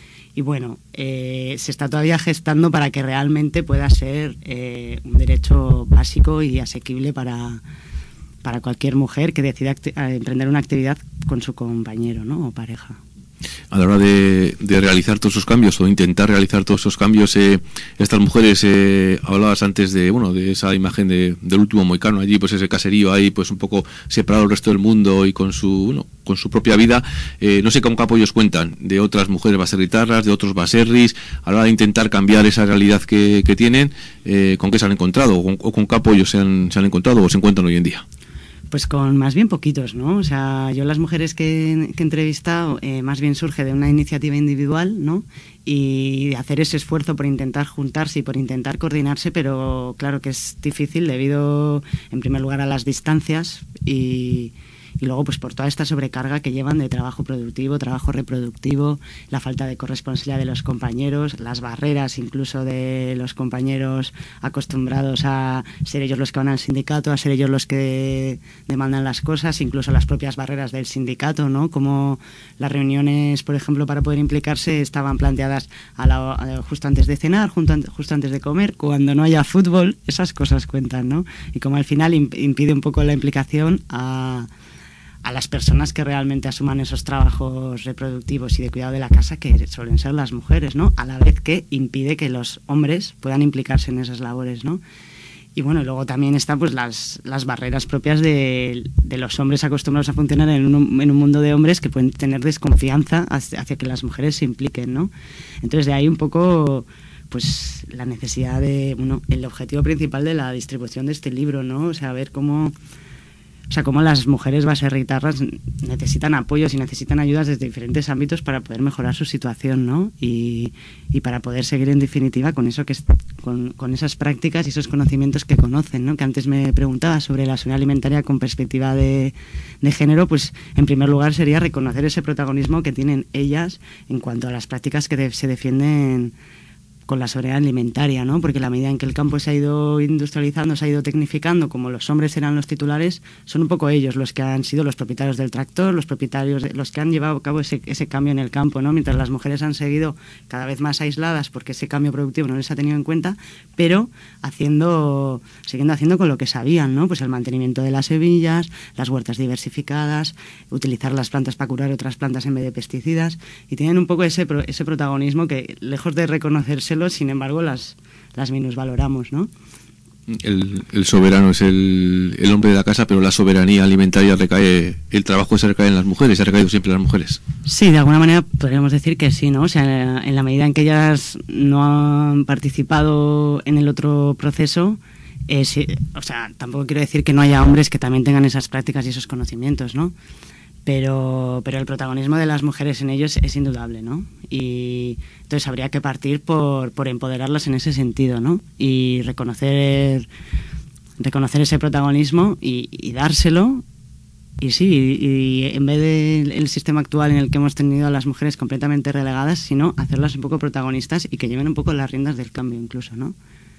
Y bueno, eh, se está todavía gestando para que realmente pueda ser eh, un derecho básico y asequible para, para cualquier mujer que decida emprender una actividad con su compañero, ¿no? O pareja. A la hora de, de realizar todos esos cambios o intentar realizar todos esos cambios, eh, estas mujeres, eh, hablabas antes de bueno de esa imagen de, del último mohicano allí, pues ese caserío ahí, pues un poco separado del resto del mundo y con su bueno, con su propia vida. Eh, no sé con qué apoyos cuentan de otras mujeres baserritarras, de otros baserris, a la hora de intentar cambiar esa realidad que, que tienen, eh, con qué se han encontrado o con, o con qué apoyos se han, se han encontrado o se encuentran hoy en día. Pues con más bien poquitos, ¿no? O sea, yo las mujeres que, que he entrevistado eh, más bien surge de una iniciativa individual, ¿no? Y de hacer ese esfuerzo por intentar juntarse y por intentar coordinarse, pero claro que es difícil debido, en primer lugar, a las distancias y... y luego pues por toda esta sobrecarga que llevan de trabajo productivo, trabajo reproductivo, la falta de corresponsabilidad de los compañeros, las barreras incluso de los compañeros acostumbrados a ser ellos los que van al sindicato, a ser ellos los que demandan las cosas, incluso las propias barreras del sindicato, ¿no? Como las reuniones, por ejemplo, para poder implicarse estaban planteadas a la, a, justo antes de cenar, justo antes, justo antes de comer, cuando no haya fútbol, esas cosas cuentan, ¿no? Y como al final imp- impide un poco la implicación a a las personas que realmente asuman esos trabajos reproductivos y de cuidado de la casa, que suelen ser las mujeres, ¿no? A la vez que impide que los hombres puedan implicarse en esas labores, ¿no? Y bueno, luego también están pues las, las barreras propias de, de los hombres acostumbrados a funcionar en un, en un mundo de hombres que pueden tener desconfianza hacia, hacia que las mujeres se impliquen, ¿no? Entonces de ahí un poco pues la necesidad de, bueno, el objetivo principal de la distribución de este libro, ¿no? O sea, ver cómo... O sea, cómo las mujeres baserritarras necesitan apoyos y necesitan ayudas desde diferentes ámbitos para poder mejorar su situación, ¿no? Y, y para poder seguir, en definitiva, con eso que es, con, con esas prácticas y esos conocimientos que conocen, ¿no? Que antes me preguntaba sobre la seguridad alimentaria con perspectiva de, de género, pues en primer lugar sería reconocer ese protagonismo que tienen ellas en cuanto a las prácticas que de, se defienden con la seguridad alimentaria, ¿no? Porque la medida en que el campo se ha ido industrializando, se ha ido tecnificando, como los hombres eran los titulares, son un poco ellos los que han sido los propietarios del tractor, los propietarios, de, los que han llevado a cabo ese, ese cambio en el campo, ¿no? Mientras las mujeres han seguido cada vez más aisladas porque ese cambio productivo no les ha tenido en cuenta, pero haciendo, siguiendo haciendo con lo que sabían, ¿no? Pues el mantenimiento de las semillas, las huertas diversificadas, utilizar las plantas para curar otras plantas en vez de pesticidas, y tienen un poco ese, ese protagonismo que, lejos de reconocerse, sin embargo, las, las minusvaloramos, ¿no? El, el soberano es el, el hombre de la casa, pero la soberanía alimentaria recae, el trabajo se recae en las mujeres, se ha recaído siempre en las mujeres. Sí, de alguna manera podríamos decir que sí, ¿no? O sea, en la medida en que ellas no han participado en el otro proceso, eh, sí, o sea, tampoco quiero decir que no haya hombres que también tengan esas prácticas y esos conocimientos, ¿no? Pero, pero el protagonismo de las mujeres en ellos es indudable, ¿no? Y entonces habría que partir por, por empoderarlas en ese sentido, ¿no? Y reconocer, reconocer ese protagonismo y, y dárselo. Y sí, y, y en vez del el sistema actual en el que hemos tenido a las mujeres completamente relegadas, sino hacerlas un poco protagonistas y que lleven un poco las riendas del cambio incluso, ¿no?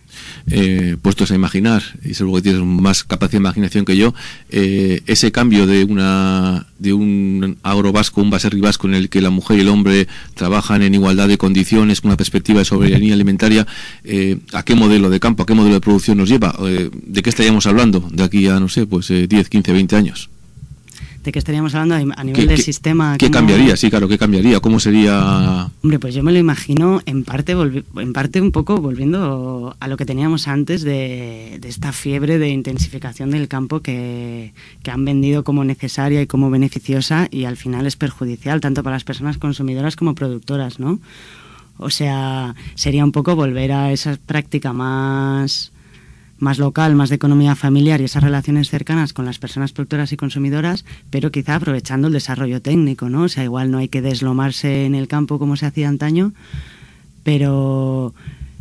Eh, puestos a imaginar, y seguro que tienes más capacidad de imaginación que yo, eh, ese cambio de una de un agro vasco, un baserri vasco en el que la mujer y el hombre trabajan en igualdad de condiciones con una perspectiva de soberanía alimentaria, eh, ¿a qué modelo de campo, a qué modelo de producción nos lleva? Eh, ¿de qué estaríamos hablando de aquí a, no sé, pues eh, diez, quince, veinte años? ¿De qué estaríamos hablando a nivel ¿Qué, del qué, sistema? ¿Qué ¿Cómo... cambiaría? Sí, claro, ¿qué cambiaría? ¿Cómo sería...? Hombre, pues yo me lo imagino en parte volvi- en parte un poco volviendo a lo que teníamos antes de, de esta fiebre de intensificación del campo que, que han vendido como necesaria y como beneficiosa, y al final es perjudicial tanto para las personas consumidoras como productoras, ¿no? O sea, sería un poco volver a esa práctica más... más local, más de economía familiar y esas relaciones cercanas con las personas productoras y consumidoras, pero quizá aprovechando el desarrollo técnico, ¿no? O sea, igual no hay que deslomarse en el campo como se hacía antaño, pero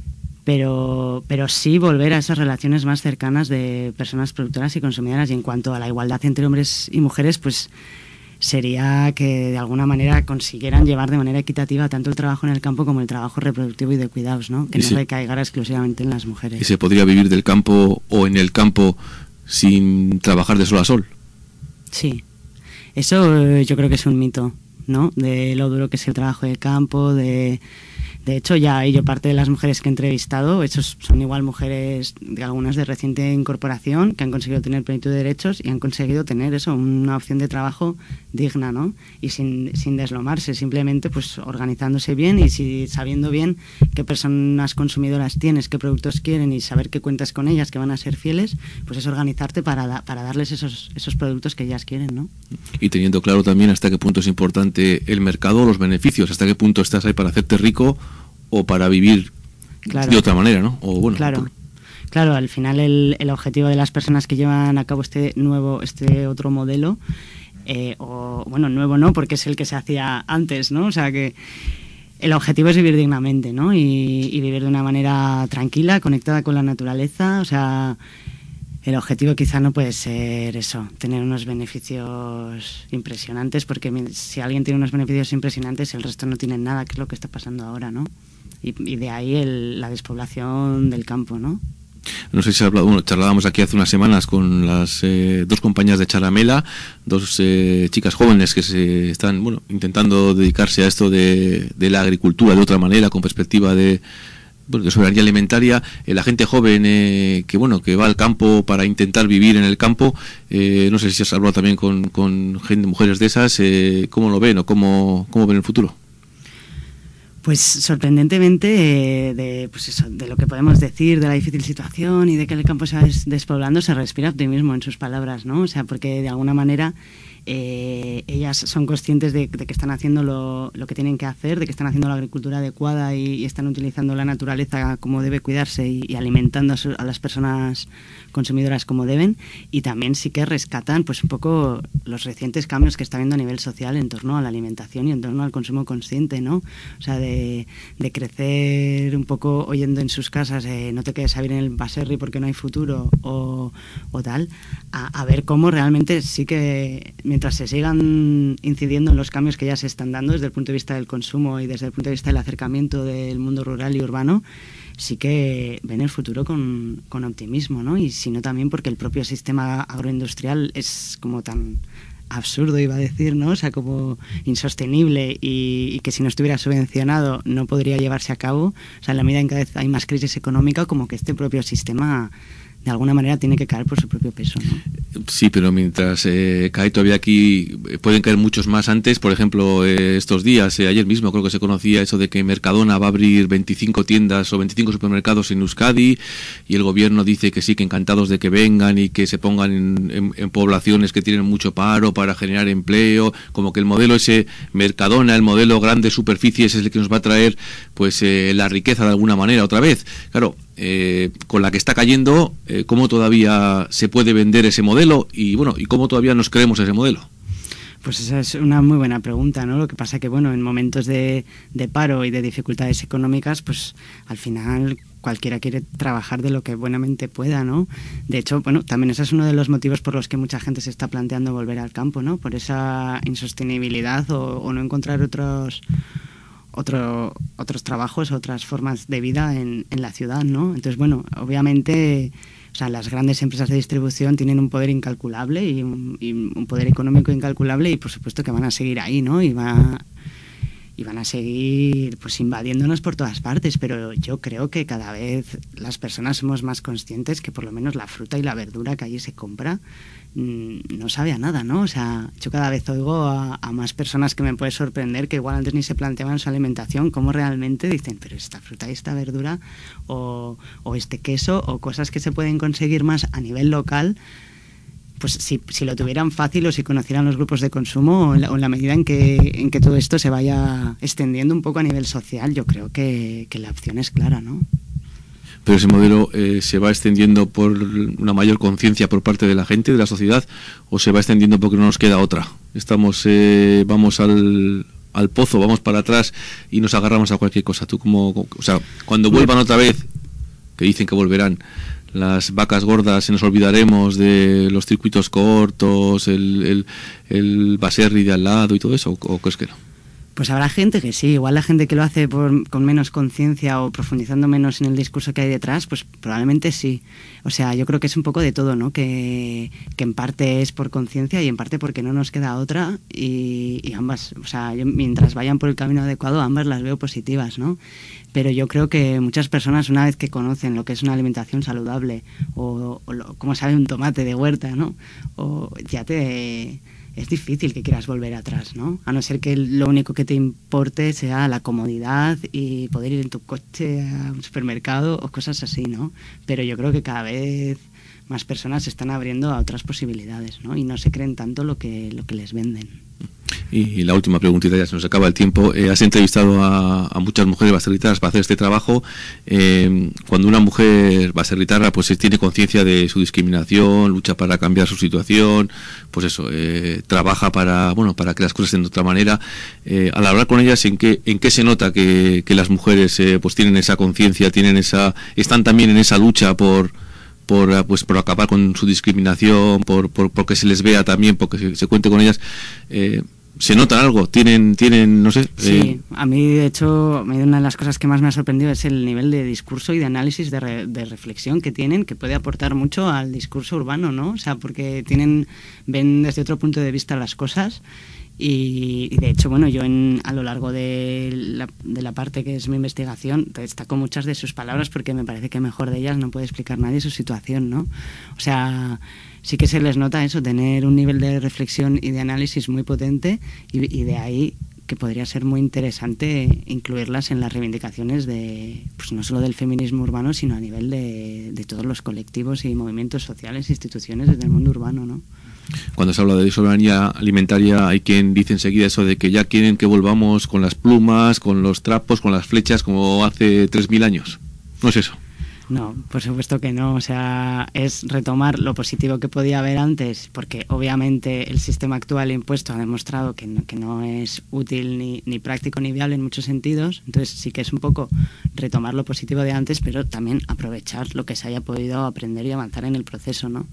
pero pero sí volver a esas relaciones más cercanas de personas productoras y consumidoras. Y en cuanto a la igualdad entre hombres y mujeres, pues sería que de alguna manera consiguieran llevar de manera equitativa tanto el trabajo en el campo como el trabajo reproductivo y de cuidados, ¿no? Que no recaigara exclusivamente en las mujeres. ¿Y se podría vivir del campo o en el campo sin trabajar de sol a sol? Sí, eso eh, yo creo que es un mito, ¿no? De lo duro que es el trabajo de campo, de... De hecho, ya yo parte de las mujeres que he entrevistado, esos son igual mujeres, de algunas de reciente incorporación, que han conseguido tener plenitud de derechos y han conseguido tener eso, una opción de trabajo digna, ¿no? Y sin, sin deslomarse, simplemente pues organizándose bien y si, sabiendo bien qué personas consumidoras tienes, qué productos quieren y saber que cuentas con ellas, que van a ser fieles, pues es organizarte para, da, para darles esos, esos productos que ellas quieren, ¿no? Y teniendo claro también hasta qué punto es importante el mercado, los beneficios, hasta qué punto estás ahí para hacerte rico o para vivir claro. de otra manera, ¿no? O bueno, claro, por... claro. Al final el, el objetivo de las personas que llevan a cabo este nuevo, este otro modelo, eh, o bueno, nuevo no, porque es el que se hacía antes, ¿no? O sea que el objetivo es vivir dignamente, ¿no? Y, y vivir de una manera tranquila, conectada con la naturaleza. O sea, el objetivo quizá no puede ser eso, tener unos beneficios impresionantes, porque si alguien tiene unos beneficios impresionantes, el resto no tiene nada, que es lo que está pasando ahora, ¿no? Y, y de ahí el, la despoblación del campo, ¿no? No sé si se ha hablado, bueno, charlábamos aquí hace unas semanas con las eh, dos compañías de Charamela, dos eh, chicas jóvenes que se están, bueno, intentando dedicarse a esto de, de la agricultura de otra manera, con perspectiva de, bueno, de soberanía alimentaria. Eh, la gente joven eh, que, bueno, que va al campo para intentar vivir en el campo, eh, no sé si has hablado también con, con gente, mujeres de esas, eh, ¿cómo lo ven o cómo, cómo ven el futuro? Pues sorprendentemente, eh, de, pues eso, de lo que podemos decir, de la difícil situación y de que el campo se va despoblando, se respira optimismo en sus palabras, ¿no? O sea, porque de alguna manera eh, ellas son conscientes de, de que están haciendo lo, lo que tienen que hacer, de que están haciendo la agricultura adecuada y, y están utilizando la naturaleza como debe cuidarse y, y alimentando a, su, a las personas consumidoras como deben, y también sí que rescatan pues un poco los recientes cambios que está habiendo a nivel social en torno a la alimentación y en torno al consumo consciente, ¿no? O sea, de, de crecer un poco oyendo en sus casas eh, no te quedes a vivir en el baserri porque no hay futuro o, o tal, a, a ver cómo realmente sí que mientras se sigan incidiendo en los cambios que ya se están dando desde el punto de vista del consumo y desde el punto de vista del acercamiento del mundo rural y urbano, sí que ven el futuro con, con optimismo, ¿no? Y si no también porque el propio sistema agroindustrial es como tan absurdo, iba a decir, ¿no? O sea, como insostenible y, y que si no estuviera subvencionado no podría llevarse a cabo. O sea, en la medida en que cada vez hay más crisis económica, como que este propio sistema de alguna manera tiene que caer por su propio peso, ¿no? Sí, pero mientras eh, cae todavía aquí, pueden caer muchos más antes. Por ejemplo, eh, estos días, eh, ayer mismo creo que se conocía eso de que Mercadona va a abrir veinticinco tiendas o veinticinco supermercados en Euskadi, y el gobierno dice que sí, que encantados de que vengan y que se pongan en, en, en poblaciones que tienen mucho paro para generar empleo, como que el modelo ese Mercadona, el modelo grandes superficies, es el que nos va a traer pues eh, la riqueza de alguna manera otra vez. Claro, Eh, con la que está cayendo, eh, ¿cómo todavía se puede vender ese modelo? Y bueno, ¿y cómo todavía nos creemos ese modelo? Pues esa es una muy buena pregunta, ¿no? Lo que pasa que, bueno, en momentos de, de paro y de dificultades económicas, pues al final cualquiera quiere trabajar de lo que buenamente pueda, ¿no? De hecho, bueno, también ese es uno de los motivos por los que mucha gente se está planteando volver al campo, ¿no? Por esa insostenibilidad o, o no encontrar otros... Otro, otros trabajos, otras formas de vida en, en la ciudad, ¿no? Entonces, bueno, obviamente, o sea, las grandes empresas de distribución tienen un poder incalculable y un, y un poder económico incalculable y por supuesto que van a seguir ahí, ¿no? Y va, y van a seguir pues invadiéndonos por todas partes, pero yo creo que cada vez las personas somos más conscientes que por lo menos la fruta y la verdura que allí se compra no sabe a nada, ¿no? O sea, yo cada vez oigo a, a más personas que me puede sorprender que igual antes ni se planteaban su alimentación, cómo realmente dicen, pero esta fruta y esta verdura o, o este queso o cosas que se pueden conseguir más a nivel local, pues si, si lo tuvieran fácil o si conocieran los grupos de consumo o en la, o en la medida en que, en que todo esto se vaya extendiendo un poco a nivel social, yo creo que, que la opción es clara, ¿no? Pero ese modelo eh, se va extendiendo por una mayor conciencia por parte de la gente, de la sociedad, o se va extendiendo porque no nos queda otra. Estamos, eh, vamos al, al pozo, vamos para atrás y nos agarramos a cualquier cosa. Tú como, o sea, cuando vuelvan otra vez, que dicen que volverán las vacas gordas, nos olvidaremos de los circuitos cortos, el, el, el baserri de al lado y todo eso, o, o crees que no? Pues habrá gente que sí, igual la gente que lo hace por, con menos conciencia o profundizando menos en el discurso que hay detrás, pues probablemente sí. O sea, yo creo que es un poco de todo, ¿no? Que, que en parte es por conciencia y en parte porque no nos queda otra y, y ambas, o sea, yo, mientras vayan por el camino adecuado, ambas las veo positivas, ¿no? Pero yo creo que muchas personas, una vez que conocen lo que es una alimentación saludable o, o lo, cómo sabe un tomate de huerta, ¿no? O ya te... es difícil que quieras volver atrás, ¿no? A no ser que lo único que te importe sea la comodidad y poder ir en tu coche a un supermercado o cosas así, ¿no? Pero yo creo que cada vez más personas se están abriendo a otras posibilidades, ¿no? Y no se creen tanto lo que, lo que les venden. Y la última preguntita, ya se nos acaba el tiempo. Eh, has entrevistado a, a muchas mujeres baserritaras para hacer este trabajo. Eh, cuando una mujer baserritara pues tiene conciencia de su discriminación, lucha para cambiar su situación, pues eso, eh, trabaja para bueno para que las cosas estén de otra manera. Eh, al hablar con ellas, ¿en qué en qué se nota que, que las mujeres eh, pues tienen esa conciencia, tienen esa están también en esa lucha por por pues por acabar con su discriminación, por por porque se les vea también, porque se, se cuente con ellas? Eh, ¿Se nota algo? ¿Tienen, tienen no sé? Sí, eh... a mí de hecho una de las cosas que más me ha sorprendido es el nivel de discurso y de análisis, de, re, de reflexión que tienen, que puede aportar mucho al discurso urbano, ¿no? O sea, porque tienen ven desde otro punto de vista las cosas y, y de hecho, bueno, yo en, a lo largo de la, de la parte que es mi investigación destaco muchas de sus palabras porque me parece que mejor de ellas no puede explicar nadie su situación, ¿no? O sea... sí que se les nota eso, tener un nivel de reflexión y de análisis muy potente y, y de ahí que podría ser muy interesante incluirlas en las reivindicaciones de, pues no solo del feminismo urbano, sino a nivel de, de todos los colectivos y movimientos sociales e instituciones desde el mundo urbano, ¿no? Cuando se habla de soberanía alimentaria hay quien dice enseguida eso de que ya quieren que volvamos con las plumas, con los trapos, con las flechas como hace tres mil años. ¿No es eso? No, por supuesto que no, o sea, es retomar lo positivo que podía haber antes, porque obviamente el sistema actual impuesto ha demostrado que no, que no es útil ni, ni práctico ni viable en muchos sentidos, entonces sí que es un poco retomar lo positivo de antes, pero también aprovechar lo que se haya podido aprender y avanzar en el proceso, ¿no?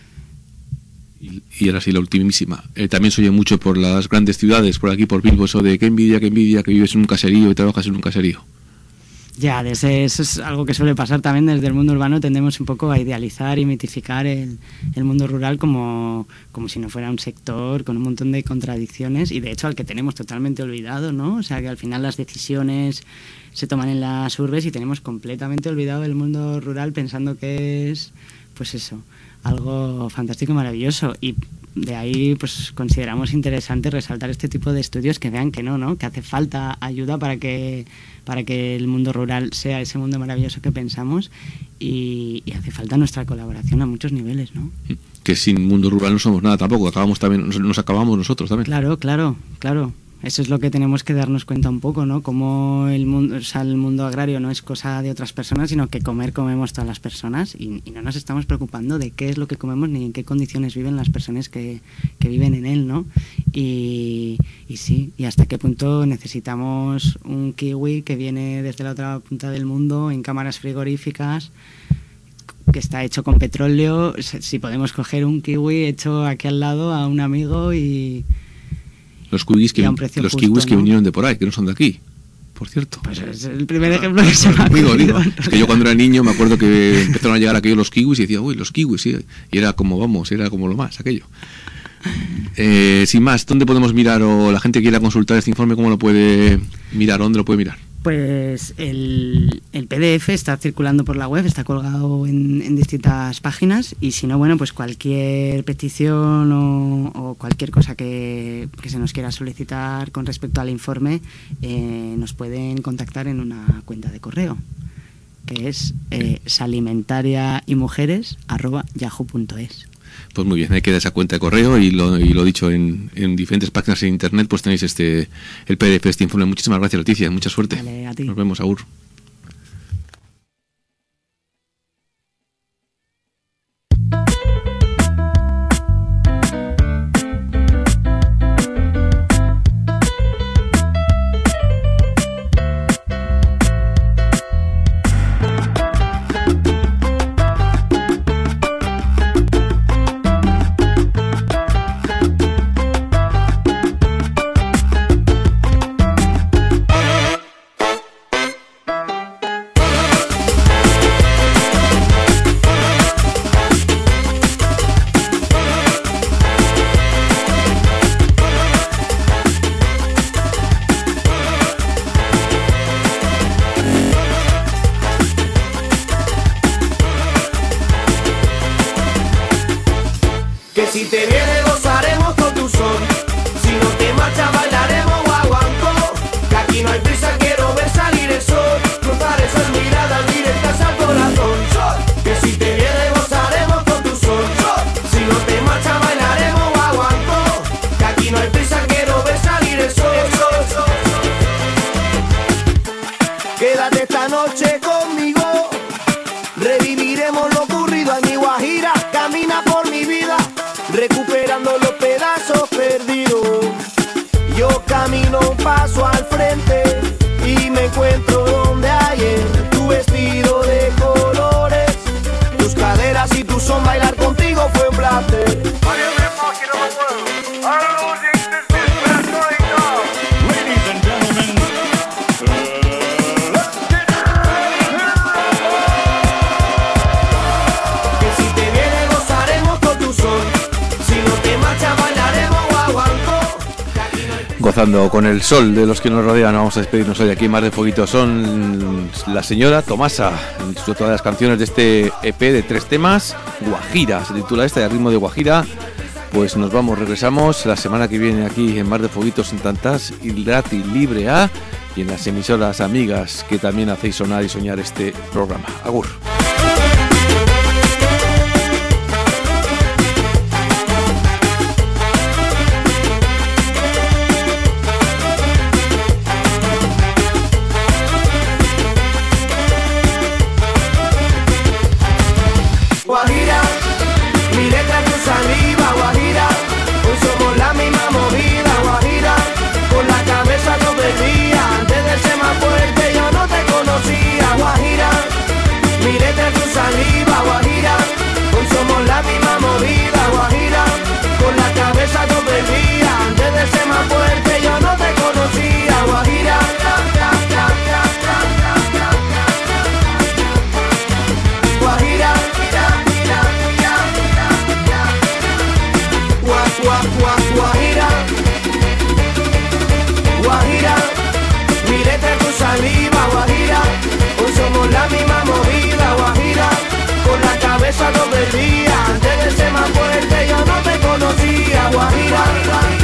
Y, y ahora sí, la ultimísima. Eh, también se oye mucho por las grandes ciudades, por aquí, por Bilbo, eso de qué envidia, qué envidia, que vives en un caserío y trabajas en un caserío. Ya, desde, eso es algo que suele pasar también desde el mundo urbano. Tendemos un poco a idealizar y mitificar el, el mundo rural como, como si no fuera un sector con un montón de contradicciones y de hecho al que tenemos totalmente olvidado, ¿no? O sea que al final las decisiones se toman en las urbes y tenemos completamente olvidado el mundo rural pensando que es, pues eso, algo fantástico y maravilloso. Y de ahí pues consideramos interesante resaltar este tipo de estudios que vean que no, ¿no? Que hace falta ayuda para que para que el mundo rural sea ese mundo maravilloso que pensamos y, y hace falta nuestra colaboración a muchos niveles, ¿no? Que sin mundo rural no somos nada tampoco, acabamos también nos, nos acabamos nosotros también. Claro, claro, claro. Eso es lo que tenemos que darnos cuenta un poco, ¿no? Como el mundo, o sea, el mundo agrario no es cosa de otras personas, sino que comer comemos todas las personas y, y no nos estamos preocupando de qué es lo que comemos ni en qué condiciones viven las personas que, que viven en él, ¿no? Y, y sí, y hasta qué punto necesitamos un kiwi que viene desde la otra punta del mundo en cámaras frigoríficas, que está hecho con petróleo. Si podemos coger un kiwi hecho aquí al lado a un amigo y... Los kiwis que, los justo, kiwis que ¿no? vinieron de por ahí, que no son de aquí, por cierto. Pues es el primer ejemplo que se me ha Muy ocurrido. dolido. Es que yo cuando era niño me acuerdo que empezaron a llegar aquellos los kiwis y decía, uy, los kiwis, sí. Y era como, vamos, era como lo más, aquello. Eh, sin más, ¿dónde podemos mirar o la gente que quiera consultar este informe, cómo lo puede mirar, dónde lo puede mirar? Pues el, el P D F está circulando por la web, está colgado en, en distintas páginas y si no, bueno, pues cualquier petición o, o cualquier cosa que, que se nos quiera solicitar con respecto al informe eh, nos pueden contactar en una cuenta de correo que es eh, salimentariaymujeres arroba yahoo punto es. Pues muy bien, ahí queda esa cuenta de correo y lo, y lo dicho en, en diferentes páginas en internet, pues tenéis este el P D F de este informe. Muchísimas gracias, Leticia, mucha suerte. Vale, a ti. Nos vemos, agur. buscando los pedazos perdidos. Yo camino un paso al frente y me encuentro donde ayer. Tu vestido de colores, tus caderas y tu son, bailar contigo fue un placer. Gozando con el sol de los que nos rodean, vamos a despedirnos hoy aquí en Mar de Fueguito. Son la señora Tomasa, todas las canciones de este E P de tres temas, Guajira, se titula esta, de ritmo de Guajira. Pues nos vamos, regresamos la semana que viene aquí en Mar de Fueguitos en Tantas y Rati Libre A y en las emisoras amigas que también hacéis sonar y soñar este programa. Agur. Guajira, mi letra tu saliva, Guajira, hoy somos la misma movida, Guajira, con la cabeza no perdía, antes de ser más fuerte yo no te conocía, Guajira, mi letra tu saliva, Guajira, hoy somos la misma movida, Guajira, con la cabeza no perdía, antes de ser más fuerte yo no te conocía, Guajira. Guajira, Guajira, Guajira, mi letra tu saliva, Guajira, hoy somos la misma movida, Guajira, con la cabeza no perdía, antes de ser más fuerte yo no te conocía, Guajira.